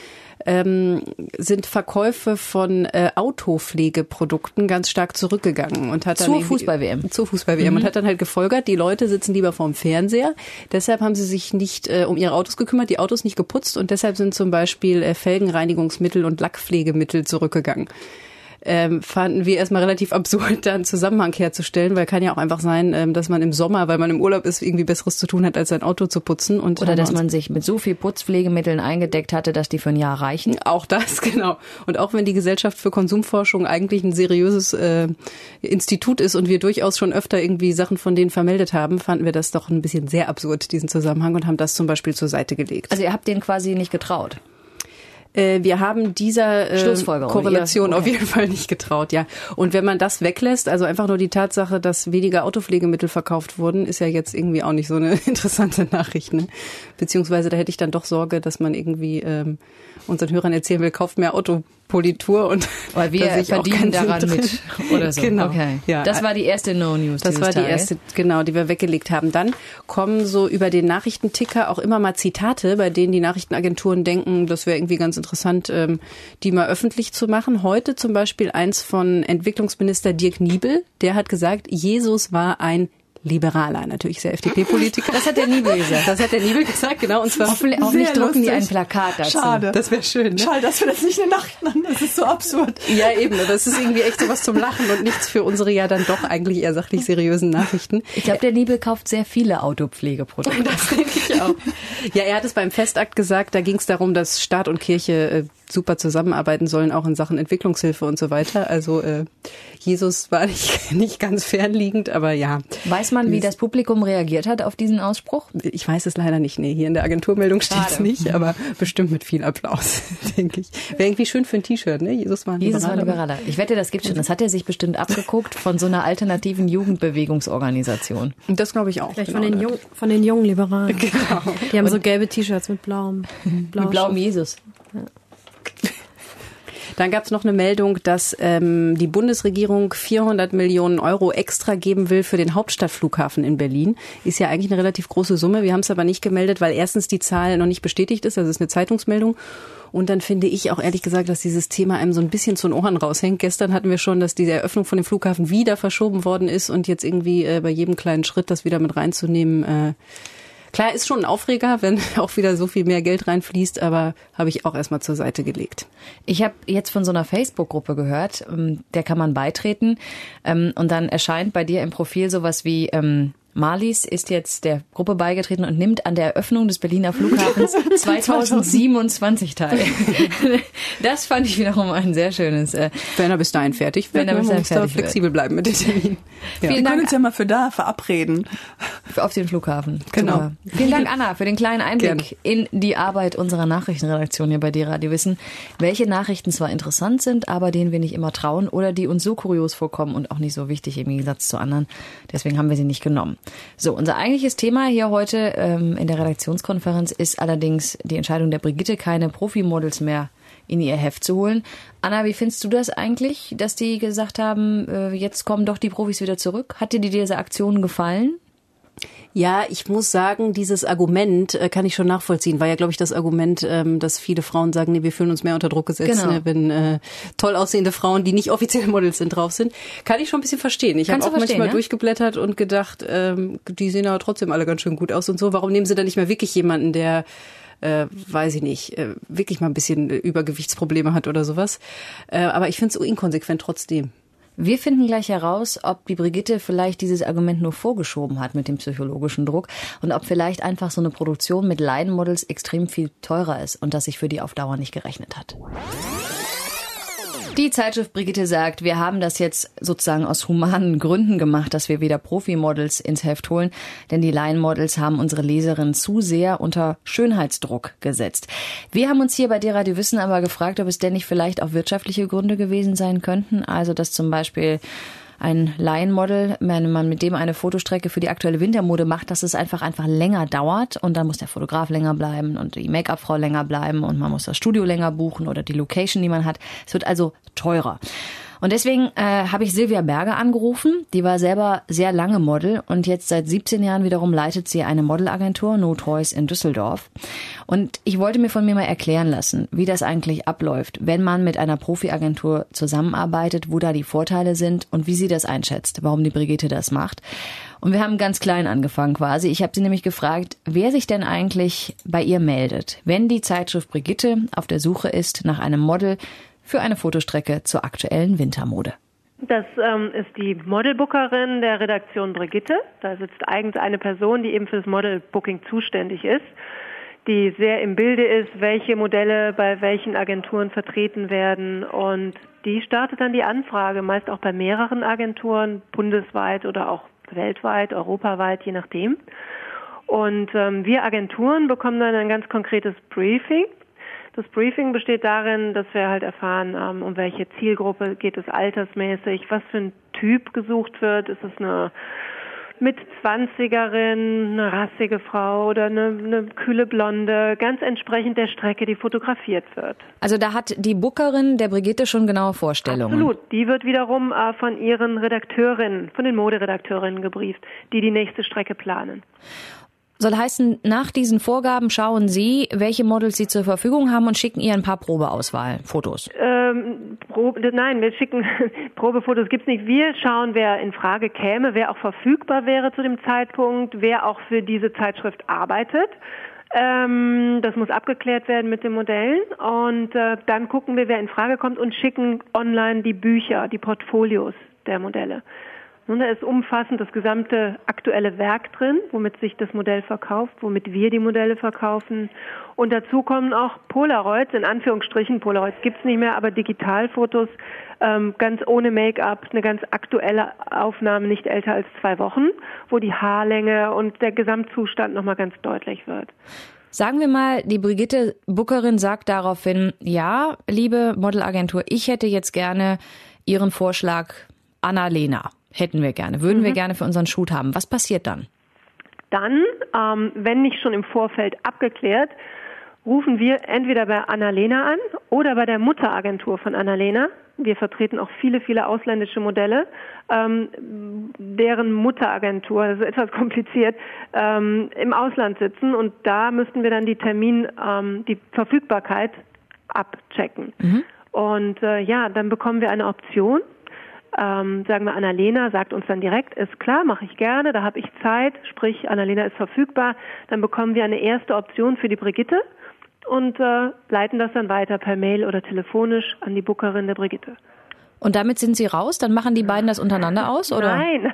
sind Verkäufe von Autopflegeprodukten ganz stark zurückgegangen und hat dann zur Fußball-WM und hat dann halt gefolgert, die Leute sitzen lieber vorm Fernseher, deshalb haben sie sich nicht um ihre Autos gekümmert, die Autos nicht geputzt und deshalb sind zum Beispiel Felgenreinigungsmittel und Lackpflegemittel zurückgegangen. Fanden wir erstmal relativ absurd, da einen Zusammenhang herzustellen, weil kann ja auch einfach sein, dass man im Sommer, weil man im Urlaub ist, irgendwie Besseres zu tun hat, als sein Auto zu putzen. Und oder dass man sich mit so viel Putzpflegemitteln eingedeckt hatte, dass die für ein Jahr reichen. Auch das, genau. Und auch wenn die Gesellschaft für Konsumforschung eigentlich ein seriöses Institut ist und wir durchaus schon öfter irgendwie Sachen von denen vermeldet haben, fanden wir das doch ein bisschen sehr absurd, diesen Zusammenhang, und haben das zum Beispiel zur Seite gelegt. Also ihr habt denen quasi nicht getraut? Wir haben dieser Korrelation auf jeden Fall nicht getraut, ja. Und wenn man das weglässt, also einfach nur die Tatsache, dass weniger Autopflegemittel verkauft wurden, ist ja jetzt irgendwie auch nicht so eine interessante Nachricht, ne? Beziehungsweise da hätte ich dann doch Sorge, dass man irgendwie unseren Hörern erzählen will, kauft mehr Autopolitur und weil wir verdienen daran mit oder so. Genau. Okay. Ja. Das war die erste No-News. Das war die erste, genau, die wir weggelegt haben. Dann kommen so über den Nachrichtenticker auch immer mal Zitate, bei denen die Nachrichtenagenturen denken, das wäre irgendwie ganz interessant, die mal öffentlich zu machen. Heute zum Beispiel eins von Entwicklungsminister Dirk Niebel, der hat gesagt, Jesus war ein Liberaler, natürlich sehr FDP-Politiker. Das hat der Niebel gesagt. Das hat der Niebel gesagt, genau. Und zwar hoffentlich drucken die ein Plakat dazu. Schade. Das wäre schön. Ne? Schade, dass wir das nicht in den Nachrichten haben. Das ist so absurd. Ja, eben. Das ist irgendwie echt sowas zum Lachen und nichts für unsere ja dann doch eigentlich eher sachlich seriösen Nachrichten. Ich glaube, der Niebel kauft sehr viele Autopflegeprodukte. Das denke ich auch. Ja, er hat es beim Festakt gesagt, da ging es darum, dass Staat und Kirche super zusammenarbeiten sollen, auch in Sachen Entwicklungshilfe und so weiter. Also Jesus war nicht ganz fernliegend, aber ja. Weiß man, wie das Publikum reagiert hat auf diesen Ausspruch? Ich weiß es leider nicht. Nee, hier in der Agenturmeldung steht es nicht, aber bestimmt mit viel Applaus, denke ich. Wäre irgendwie schön für ein T-Shirt, ne? Jesus war ein Liberaler. Ich wette, das gibt's schon. Das hat er sich bestimmt abgeguckt von so einer alternativen Jugendbewegungsorganisation. Das glaube ich auch. Vielleicht genau von den jungen Liberalen. Genau. Die haben so gelbe T-Shirts mit blauem Jesus. Ja. Dann gab es noch eine Meldung, dass die Bundesregierung 400 Millionen Euro extra geben will für den Hauptstadtflughafen in Berlin. Ist ja eigentlich eine relativ große Summe. Wir haben es aber nicht gemeldet, weil erstens die Zahl noch nicht bestätigt ist. Also es ist eine Zeitungsmeldung. Und dann finde ich auch ehrlich gesagt, dass dieses Thema einem so ein bisschen zu den Ohren raushängt. Gestern hatten wir schon, dass diese Eröffnung von dem Flughafen wieder verschoben worden ist und jetzt irgendwie bei jedem kleinen Schritt das wieder mit reinzunehmen. Klar, ist schon ein Aufreger, wenn auch wieder so viel mehr Geld reinfließt, aber habe ich auch erstmal zur Seite gelegt. Ich habe jetzt von so einer Facebook-Gruppe gehört, der kann man beitreten und dann erscheint bei dir im Profil sowas wie Marlies ist jetzt der Gruppe beigetreten und nimmt an der Eröffnung des Berliner Flughafens 2027 teil. Das fand ich wiederum ein sehr schönes. Wenn er bis dahin fertig wird, wenn er bis dahin fertig flexibel bleiben mit den Terminen. Ja. Wir können uns ja mal für da verabreden. Auf den Flughafen. Genau. Super. Vielen Dank, Anna, für den kleinen Einblick in die Arbeit unserer Nachrichtenredaktion hier bei D-Radio Wissen. Welche Nachrichten zwar interessant sind, aber denen wir nicht immer trauen oder die uns so kurios vorkommen und auch nicht so wichtig im Gegensatz zu anderen. Deswegen haben wir sie nicht genommen. So, unser eigentliches Thema hier heute in der Redaktionskonferenz ist allerdings die Entscheidung der Brigitte, keine Profimodels mehr in ihr Heft zu holen. Anna, wie findest du das eigentlich, dass die gesagt haben, jetzt kommen doch die Profis wieder zurück? Hat dir diese Aktion gefallen? Ja, ich muss sagen, dieses Argument kann ich schon nachvollziehen. War ja, glaube ich, das Argument, dass viele Frauen sagen, nee, wir fühlen uns mehr unter Druck gesetzt, genau. Ne, wenn toll aussehende Frauen, die nicht offiziell Models sind, drauf sind. Kann ich schon ein bisschen verstehen. Ich habe auch manchmal durchgeblättert und gedacht, die sehen aber trotzdem alle ganz schön gut aus und so. Warum nehmen sie da nicht mehr wirklich jemanden, der weiß ich nicht, wirklich mal ein bisschen Übergewichtsprobleme hat oder sowas. Aber ich finde es so inkonsequent trotzdem. Wir finden gleich heraus, ob die Brigitte vielleicht dieses Argument nur vorgeschoben hat mit dem psychologischen Druck und ob vielleicht einfach so eine Produktion mit Laienmodels extrem viel teurer ist und das sich für die auf Dauer nicht gerechnet hat. Die Zeitschrift Brigitte sagt, wir haben das jetzt sozusagen aus humanen Gründen gemacht, dass wir wieder Profimodels ins Heft holen, denn die Laienmodels haben unsere Leserinnen zu sehr unter Schönheitsdruck gesetzt. Wir haben uns hier bei D-Radio Wissen aber gefragt, ob es denn nicht vielleicht auch wirtschaftliche Gründe gewesen sein könnten, also dass zum Beispiel ein Laienmodel, wenn man mit dem eine Fotostrecke für die aktuelle Wintermode macht, dass es einfach länger dauert und dann muss der Fotograf länger bleiben und die Make-up-Frau länger bleiben und man muss das Studio länger buchen oder die Location, die man hat. Es wird also teurer. Und deswegen habe ich Silvia Berger angerufen. Die war selber sehr lange Model und jetzt seit 17 Jahren wiederum leitet sie eine Modelagentur, No Toys in Düsseldorf. Und ich wollte mir von mir mal erklären lassen, wie das eigentlich abläuft, wenn man mit einer Profi-Agentur zusammenarbeitet, wo da die Vorteile sind und wie sie das einschätzt, warum die Brigitte das macht. Und wir haben ganz klein angefangen quasi. Ich habe sie nämlich gefragt, wer sich denn eigentlich bei ihr meldet, wenn die Zeitschrift Brigitte auf der Suche ist nach einem Model für eine Fotostrecke zur aktuellen Wintermode. Das ist die Modelbookerin der Redaktion Brigitte. Da sitzt eigens eine Person, die eben für das Modelbooking zuständig ist, die sehr im Bilde ist, welche Modelle bei welchen Agenturen vertreten werden. Und die startet dann die Anfrage, meist auch bei mehreren Agenturen, bundesweit oder auch weltweit, europaweit, je nachdem. Und wir Agenturen bekommen dann ein ganz konkretes Briefing. Das Briefing besteht darin, dass wir halt erfahren, um welche Zielgruppe geht es altersmäßig, was für ein Typ gesucht wird. Ist es eine Mit-20erin, eine rassige Frau oder eine kühle Blonde, ganz entsprechend der Strecke, die fotografiert wird. Also da hat die Bookerin der Brigitte schon genaue Vorstellungen. Absolut. Die wird wiederum von ihren Redakteurinnen, von den Moderedakteurinnen gebrieft, die die nächste Strecke planen. Soll heißen, nach diesen Vorgaben schauen Sie, welche Models Sie zur Verfügung haben und schicken ihr ein paar Probeauswahl-Fotos? Nein, wir schicken Probefotos gibt's nicht. Wir schauen, wer in Frage käme, wer auch verfügbar wäre zu dem Zeitpunkt, wer auch für diese Zeitschrift arbeitet. Das muss abgeklärt werden mit den Modellen und dann gucken wir, wer in Frage kommt und schicken online die Bücher, die Portfolios der Modelle. Nun, da ist umfassend das gesamte aktuelle Werk drin, womit sich das Modell verkauft, womit wir die Modelle verkaufen. Und dazu kommen auch Polaroids, in Anführungsstrichen, Polaroids gibt's nicht mehr, aber Digitalfotos, ganz ohne Make-up, eine ganz aktuelle Aufnahme, nicht älter als 2 Wochen, wo die Haarlänge und der Gesamtzustand nochmal ganz deutlich wird. Sagen wir mal, die Brigitte Bookerin sagt daraufhin, ja, liebe Modelagentur, ich hätte jetzt gerne Ihren Vorschlag Anna-Lena. Hätten wir gerne, würden wir gerne für unseren Shoot haben. Was passiert dann? Dann, wenn nicht schon im Vorfeld abgeklärt, rufen wir entweder bei Anna-Lena an oder bei der Mutteragentur von Anna-Lena. Wir vertreten auch viele, viele ausländische Modelle, deren Mutteragentur, das ist etwas kompliziert, im Ausland sitzen. Und da müssten wir dann die Verfügbarkeit abchecken. Und dann bekommen wir eine Option. Sagen wir, Anna-Lena sagt uns dann direkt, ist klar, mache ich gerne, da habe ich Zeit, sprich Anna-Lena ist verfügbar, dann bekommen wir eine erste Option für die Brigitte und leiten das dann weiter per Mail oder telefonisch an die Bookerin der Brigitte. Und damit sind Sie raus? Dann machen die beiden das untereinander aus, oder?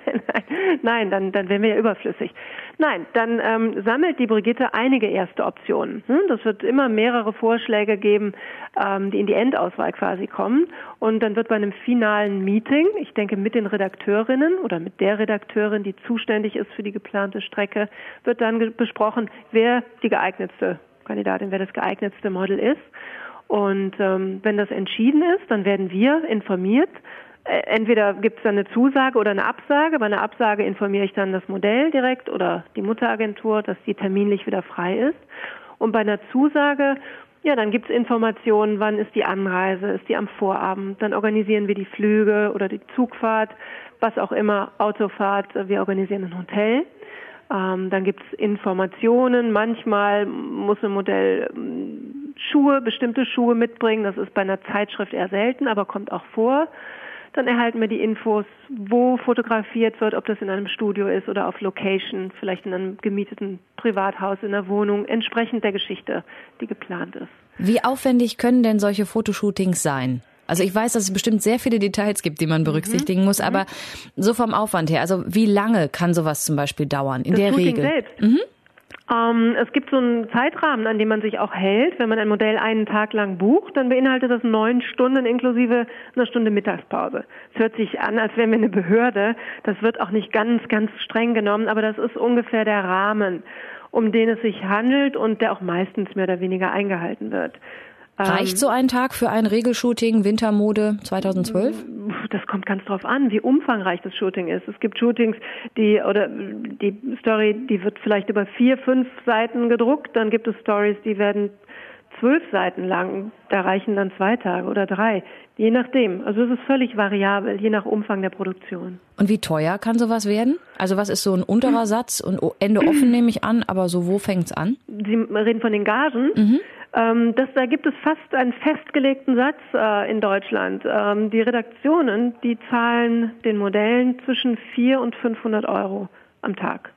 Nein, dann wären wir ja überflüssig. Nein, dann sammelt die Brigitte einige erste Optionen. Das wird immer mehrere Vorschläge geben, die in die Endauswahl quasi kommen. Und dann wird bei einem finalen Meeting, ich denke mit den Redakteurinnen oder mit der Redakteurin, die zuständig ist für die geplante Strecke, wird dann besprochen, wer die geeignetste Kandidatin, wer das geeignetste Model ist. Und wenn das entschieden ist, dann werden wir informiert. Entweder gibt es dann eine Zusage oder eine Absage. Bei einer Absage informiere ich dann das Modell direkt oder die Mutteragentur, dass die terminlich wieder frei ist. Und bei einer Zusage, ja, dann gibt es Informationen, wann ist die Anreise, ist die am Vorabend. Dann organisieren wir die Flüge oder die Zugfahrt, was auch immer, Autofahrt. Wir organisieren ein Hotel. Dann gibt es Informationen. Manchmal muss ein Modell bestimmte Schuhe mitbringen. Das ist bei einer Zeitschrift eher selten, aber kommt auch vor. Dann erhalten wir die Infos, wo fotografiert wird, ob das in einem Studio ist oder auf Location, vielleicht in einem gemieteten Privathaus, in einer Wohnung, entsprechend der Geschichte, die geplant ist. Wie aufwendig können denn solche Fotoshootings sein? Also ich weiß, dass es bestimmt sehr viele Details gibt, die man berücksichtigen muss, aber so vom Aufwand her, also wie lange kann sowas zum Beispiel dauern in der Regel? Das Shooting selbst? Es gibt so einen Zeitrahmen, an dem man sich auch hält. Wenn man ein Modell einen Tag lang bucht, dann beinhaltet das 9 Stunden inklusive einer Stunde Mittagspause. Es hört sich an, als wären wir eine Behörde. Das wird auch nicht ganz streng genommen, aber das ist ungefähr der Rahmen, um den es sich handelt und der auch meistens mehr oder weniger eingehalten wird. Reicht so ein Tag für ein Regelshooting, Wintermode 2012? Das kommt ganz drauf an, wie umfangreich das Shooting ist. Es gibt Shootings, die Story, die wird vielleicht über 4-5 Seiten gedruckt. Dann gibt es Stories, die werden 12 Seiten lang. Da reichen dann 2 Tage oder 3. Je nachdem. Also es ist völlig variabel, je nach Umfang der Produktion. Und wie teuer kann sowas werden? Also was ist so ein unterer Satz? Und Ende offen nehme ich an, aber so wo fängt's an? Sie reden von den Gagen? Da gibt es fast einen festgelegten Satz in Deutschland. Die Redaktionen, die zahlen den Modellen zwischen 400 und 500 Euro am Tag.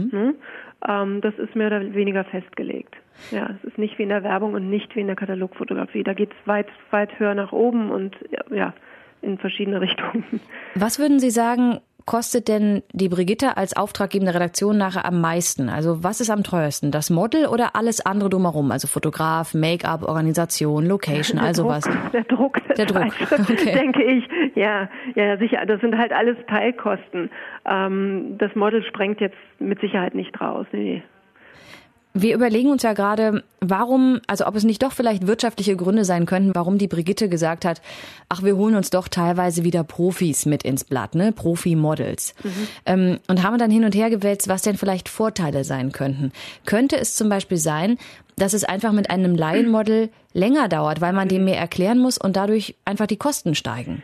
Das ist mehr oder weniger festgelegt. Ja, es ist nicht wie in der Werbung und nicht wie in der Katalogfotografie. Da geht es weit höher nach oben und ja, in verschiedene Richtungen. Was würden Sie sagen, kostet denn die Brigitte als auftraggebende Redaktion nachher am meisten? Also was ist am teuersten? Das Model oder alles andere drumherum? Also Fotograf, Make-up, Organisation, Location, all sowas. Der Druck, okay. Denke ich. Ja, sicher. Das sind halt alles Teilkosten. Das Model sprengt jetzt mit Sicherheit nicht raus. Nee. Wir überlegen uns ja gerade, ob es nicht doch vielleicht wirtschaftliche Gründe sein könnten, warum die Brigitte gesagt hat, ach, wir holen uns doch teilweise wieder Profis mit ins Blatt, ne, Profi-Models. Und haben dann hin und her gewälzt, was denn vielleicht Vorteile sein könnten. Könnte es zum Beispiel sein, dass es einfach mit einem Laienmodel länger dauert, weil man dem mehr erklären muss und dadurch einfach die Kosten steigen?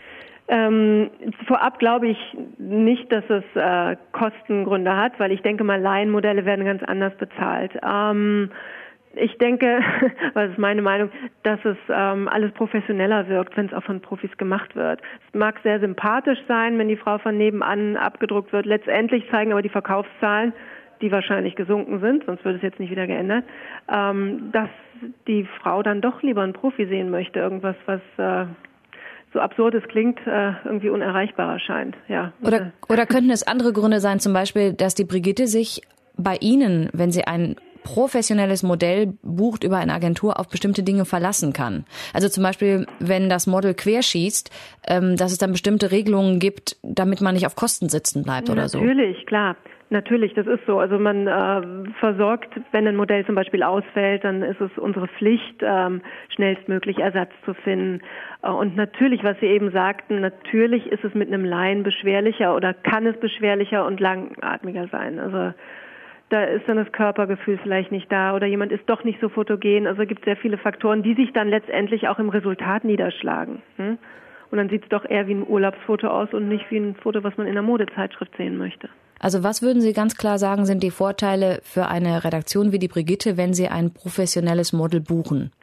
Vorab glaube ich nicht, dass es Kostengründe hat, weil ich denke mal, Laienmodelle werden ganz anders bezahlt. Ich denke, das ist meine Meinung, dass es alles professioneller wirkt, wenn es auch von Profis gemacht wird. Es mag sehr sympathisch sein, wenn die Frau von nebenan abgedruckt wird. Letztendlich zeigen aber die Verkaufszahlen, die wahrscheinlich gesunken sind, sonst wird es jetzt nicht wieder geändert, dass die Frau dann doch lieber einen Profi sehen möchte, irgendwas, was so absurd es klingt, irgendwie unerreichbarer scheint. Ja. Oder könnten es andere Gründe sein, zum Beispiel, dass die Brigitte sich bei Ihnen, wenn sie ein professionelles Modell bucht über eine Agentur, auf bestimmte Dinge verlassen kann. Also zum Beispiel, wenn das Model querschießt, dass es dann bestimmte Regelungen gibt, damit man nicht auf Kosten sitzen bleibt oder so. Natürlich, klar. Natürlich, das ist so. Also man versorgt, wenn ein Modell zum Beispiel ausfällt, dann ist es unsere Pflicht, schnellstmöglich Ersatz zu finden. Und natürlich, was Sie eben sagten, natürlich ist es mit einem Laien beschwerlicher oder kann es beschwerlicher und langatmiger sein. Also da ist dann das Körpergefühl vielleicht nicht da oder jemand ist doch nicht so fotogen. Also es gibt sehr viele Faktoren, die sich dann letztendlich auch im Resultat niederschlagen. Und dann sieht es doch eher wie ein Urlaubsfoto aus und nicht wie ein Foto, was man in einer Modezeitschrift sehen möchte. Also was würden Sie ganz klar sagen, sind die Vorteile für eine Redaktion wie die Brigitte, wenn Sie ein professionelles Model buchen?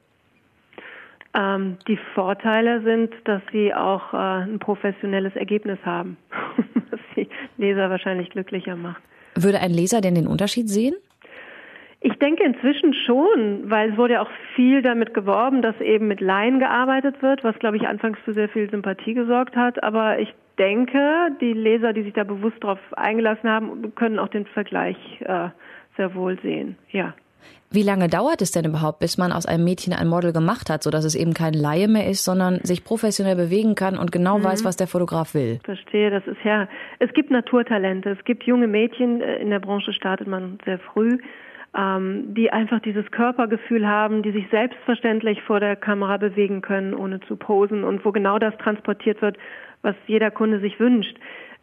Die Vorteile sind, dass Sie auch ein professionelles Ergebnis haben, was die Leser wahrscheinlich glücklicher macht. Würde ein Leser denn den Unterschied sehen? Ich denke inzwischen schon, weil es wurde ja auch viel damit geworben, dass eben mit Laien gearbeitet wird, was, glaube ich, anfangs für sehr viel Sympathie gesorgt hat. Aber ich denke, die Leser, die sich da bewusst darauf eingelassen haben, können auch den Vergleich sehr wohl sehen, ja. Wie lange dauert es denn überhaupt, bis man aus einem Mädchen ein Model gemacht hat, sodass es eben kein Laie mehr ist, sondern sich professionell bewegen kann und genau weiß, was der Fotograf will? Verstehe, das ist ja, es gibt Naturtalente, es gibt junge Mädchen, in der Branche startet man sehr früh, die einfach dieses Körpergefühl haben, die sich selbstverständlich vor der Kamera bewegen können, ohne zu posen und wo genau das transportiert wird, was jeder Kunde sich wünscht.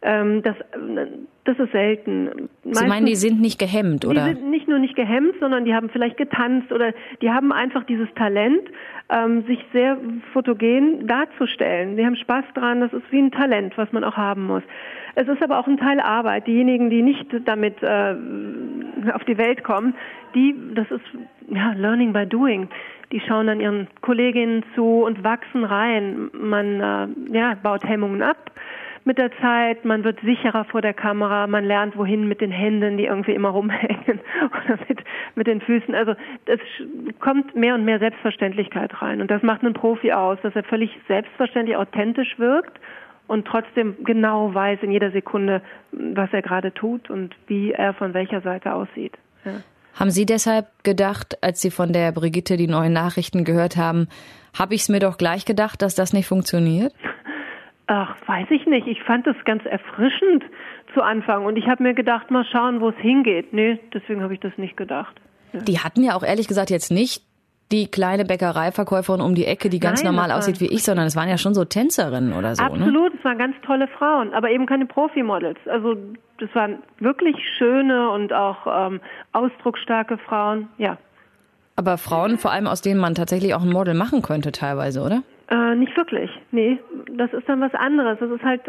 Das ist selten. Sie meinen, die sind nicht gehemmt, oder? Die sind nicht nur nicht gehemmt, sondern die haben vielleicht getanzt oder die haben einfach dieses Talent, sich sehr fotogen darzustellen. Die haben Spaß dran, das ist wie ein Talent, was man auch haben muss. Es ist aber auch ein Teil Arbeit. Diejenigen, die nicht damit auf die Welt kommen, das ist ja Learning by Doing. Die schauen dann ihren Kolleginnen zu und wachsen rein. Man baut Hemmungen ab mit der Zeit, man wird sicherer vor der Kamera, man lernt wohin mit den Händen, die irgendwie immer rumhängen oder mit den Füßen. Also es kommt mehr und mehr Selbstverständlichkeit rein und das macht einen Profi aus, dass er völlig selbstverständlich authentisch wirkt und trotzdem genau weiß in jeder Sekunde, was er gerade tut und wie er von welcher Seite aussieht. Ja. Haben Sie deshalb gedacht, als Sie von der Brigitte die neuen Nachrichten gehört haben, habe ich es mir doch gleich gedacht, dass das nicht funktioniert? Ach, weiß ich nicht. Ich fand das ganz erfrischend zu Anfang und ich habe mir gedacht, mal schauen, wo es hingeht. Nee, deswegen habe ich das nicht gedacht. Ja. Die hatten ja auch ehrlich gesagt jetzt nicht die kleine Bäckereiverkäuferin um die Ecke, die ganz normal aussieht wie ich, sondern es waren ja schon so Tänzerinnen oder so. Absolut, ne? Es waren ganz tolle Frauen, aber eben keine Profimodels. Also das waren wirklich schöne und auch ausdrucksstarke Frauen, ja. Aber Frauen vor allem, aus denen man tatsächlich auch ein Model machen könnte teilweise, oder? Nicht wirklich, nee. Das ist dann was anderes. Das ist halt,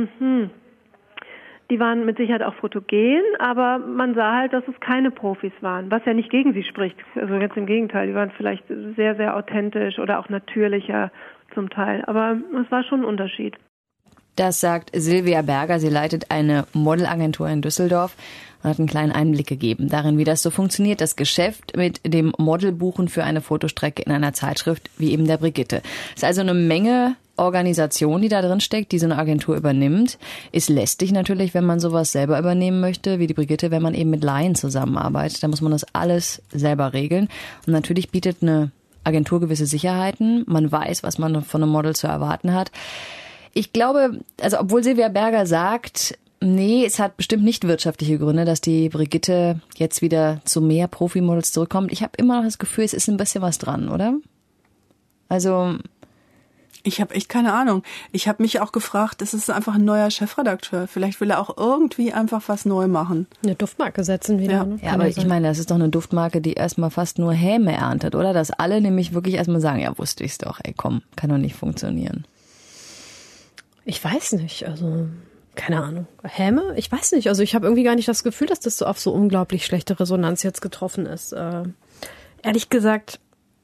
die waren mit Sicherheit auch fotogen, aber man sah halt, dass es keine Profis waren, was ja nicht gegen sie spricht. Also ganz im Gegenteil, die waren vielleicht sehr, sehr authentisch oder auch natürlicher zum Teil. Aber es war schon ein Unterschied. Das sagt Silvia Berger. Sie leitet eine Modelagentur in Düsseldorf und hat einen kleinen Einblick gegeben darin, wie das so funktioniert, das Geschäft mit dem Modelbuchen für eine Fotostrecke in einer Zeitschrift wie eben der Brigitte. Es ist also eine Menge Organisation, die da drin steckt, die so eine Agentur übernimmt. Ist lästig natürlich, wenn man sowas selber übernehmen möchte, wie die Brigitte, wenn man eben mit Laien zusammenarbeitet. Da muss man das alles selber regeln. Und natürlich bietet eine Agentur gewisse Sicherheiten. Man weiß, was man von einem Model zu erwarten hat. Ich glaube, also obwohl Silvia Berger sagt, nee, es hat bestimmt nicht wirtschaftliche Gründe, dass die Brigitte jetzt wieder zu mehr Profimodels zurückkommt. Ich habe immer noch das Gefühl, es ist ein bisschen was dran, oder? Also ich habe echt keine Ahnung. Ich habe mich auch gefragt, es ist einfach ein neuer Chefredakteur. Vielleicht will er auch irgendwie einfach was neu machen. Eine Duftmarke setzen wieder. Ja, ne? ja, aber ich meine, das ist doch eine Duftmarke, die erstmal fast nur Häme erntet, oder? Dass alle nämlich wirklich erstmal sagen, ja, wusste ich's doch, ey, komm, kann doch nicht funktionieren. Ich weiß nicht, also keine Ahnung. Häme? Ich weiß nicht. Also ich habe irgendwie gar nicht das Gefühl, dass das so auf so unglaublich schlechte Resonanz jetzt getroffen ist. Ehrlich gesagt,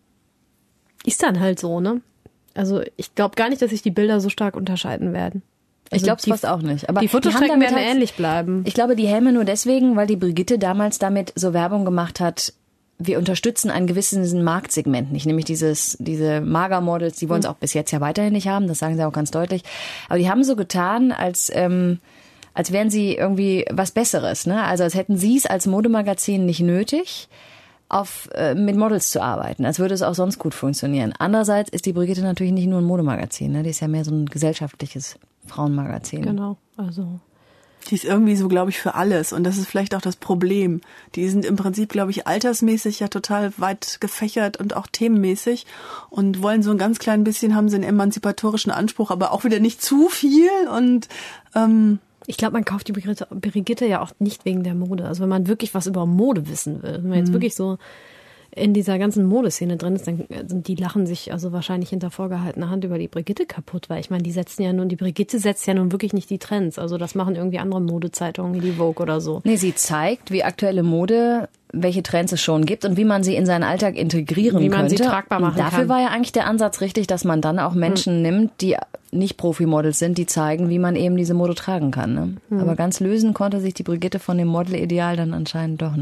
ist dann halt so, ne? Also ich glaube gar nicht, dass sich die Bilder so stark unterscheiden werden. Also ich glaube es fast auch nicht. Aber die Fotostrecken werden ähnlich bleiben. Ich glaube, die Häme nur deswegen, weil die Brigitte damals damit so Werbung gemacht hat, wir unterstützen ein gewisses Marktsegment nicht, nämlich diese Magermodels, die wollen es auch bis jetzt ja weiterhin nicht haben, das sagen sie auch ganz deutlich. Aber die haben so getan, als wären sie irgendwie was Besseres, ne? Also als hätten sie es als Modemagazin nicht nötig, mit Models zu arbeiten, als würde es auch sonst gut funktionieren. Andererseits ist die Brigitte natürlich nicht nur ein Modemagazin, ne? Die ist ja mehr so ein gesellschaftliches Frauenmagazin. Genau, also die ist irgendwie so, glaube ich, für alles. Und das ist vielleicht auch das Problem. Die sind im Prinzip, glaube ich, altersmäßig ja total weit gefächert und auch themenmäßig und wollen so ein ganz klein bisschen, haben sie einen emanzipatorischen Anspruch, aber auch wieder nicht zu viel. Und ich glaube, man kauft die Brigitte ja auch nicht wegen der Mode. Also wenn man wirklich was über Mode wissen will, wenn man jetzt wirklich so in dieser ganzen Modeszene drin ist, dann die lachen sich also wahrscheinlich hinter vorgehaltener Hand über die Brigitte kaputt, weil ich meine, die Brigitte setzt ja nun wirklich nicht die Trends. Also das machen irgendwie andere Modezeitungen wie die Vogue oder so. Nee, sie zeigt, wie aktuelle Mode, welche Trends es schon gibt und wie man sie in seinen Alltag integrieren könnte. Wie man sie tragbar machen kann. Dafür war ja eigentlich der Ansatz richtig, dass man dann auch Menschen nimmt, die nicht Profimodels sind, die zeigen, wie man eben diese Mode tragen kann. Ne? Aber ganz lösen konnte sich die Brigitte von dem Modelideal dann anscheinend doch nicht.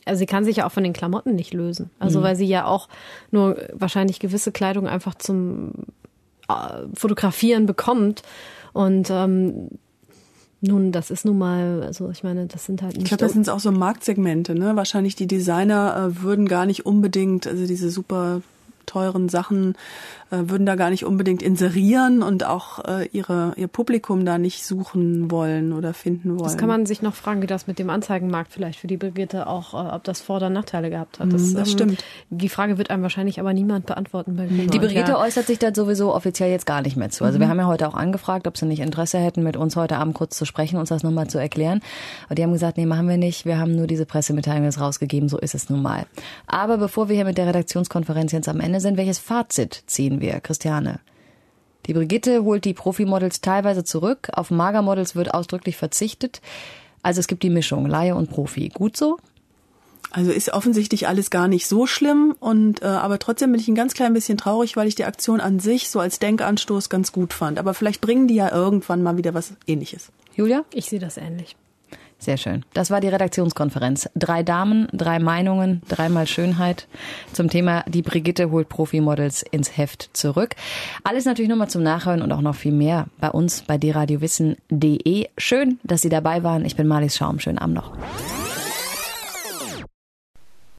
also sie kann sich ja auch von den Klamotten nicht lösen. Also weil sie ja auch nur wahrscheinlich gewisse Kleidung einfach zum Fotografieren bekommt. Und nun, das ist nun mal, also ich meine, das sind halt nicht... Ich glaube, das sind auch so Marktsegmente, ne? Wahrscheinlich die Designer würden gar nicht unbedingt, also diese super teuren Sachen würden da gar nicht unbedingt inserieren und auch ihr Publikum da nicht suchen wollen oder finden wollen. Das kann man sich noch fragen, wie das mit dem Anzeigenmarkt vielleicht für die Brigitte auch, ob das Vor- oder Nachteile gehabt hat. Das stimmt. Die Frage wird einem wahrscheinlich aber niemand beantworten. Die Brigitte äußert sich da sowieso offiziell jetzt gar nicht mehr zu. Also wir haben ja heute auch angefragt, ob sie nicht Interesse hätten, mit uns heute Abend kurz zu sprechen, uns das nochmal zu erklären. Aber die haben gesagt, nee, machen wir nicht. Wir haben nur diese Pressemitteilung jetzt rausgegeben, so ist es nun mal. Aber bevor wir hier mit der Redaktionskonferenz jetzt am Ende sind, welches Fazit ziehen wir, Christiane? Die Brigitte holt die Profimodels teilweise zurück. Auf Magermodels wird ausdrücklich verzichtet. Also es gibt die Mischung, Laie und Profi. Gut so? Also ist offensichtlich alles gar nicht so schlimm. Und aber trotzdem bin ich ein ganz klein bisschen traurig, weil ich die Aktion an sich so als Denkanstoß ganz gut fand. Aber vielleicht bringen die ja irgendwann mal wieder was Ähnliches. Julia? Ich sehe das ähnlich. Sehr schön. Das war die Redaktionskonferenz. 3 Damen, 3 Meinungen, 3-mal Schönheit zum Thema die Brigitte holt Profimodels ins Heft zurück. Alles natürlich nochmal zum Nachhören und auch noch viel mehr bei uns bei dradiowissen.de. Schön, dass Sie dabei waren. Ich bin Marlies Schaum. Schönen Abend noch.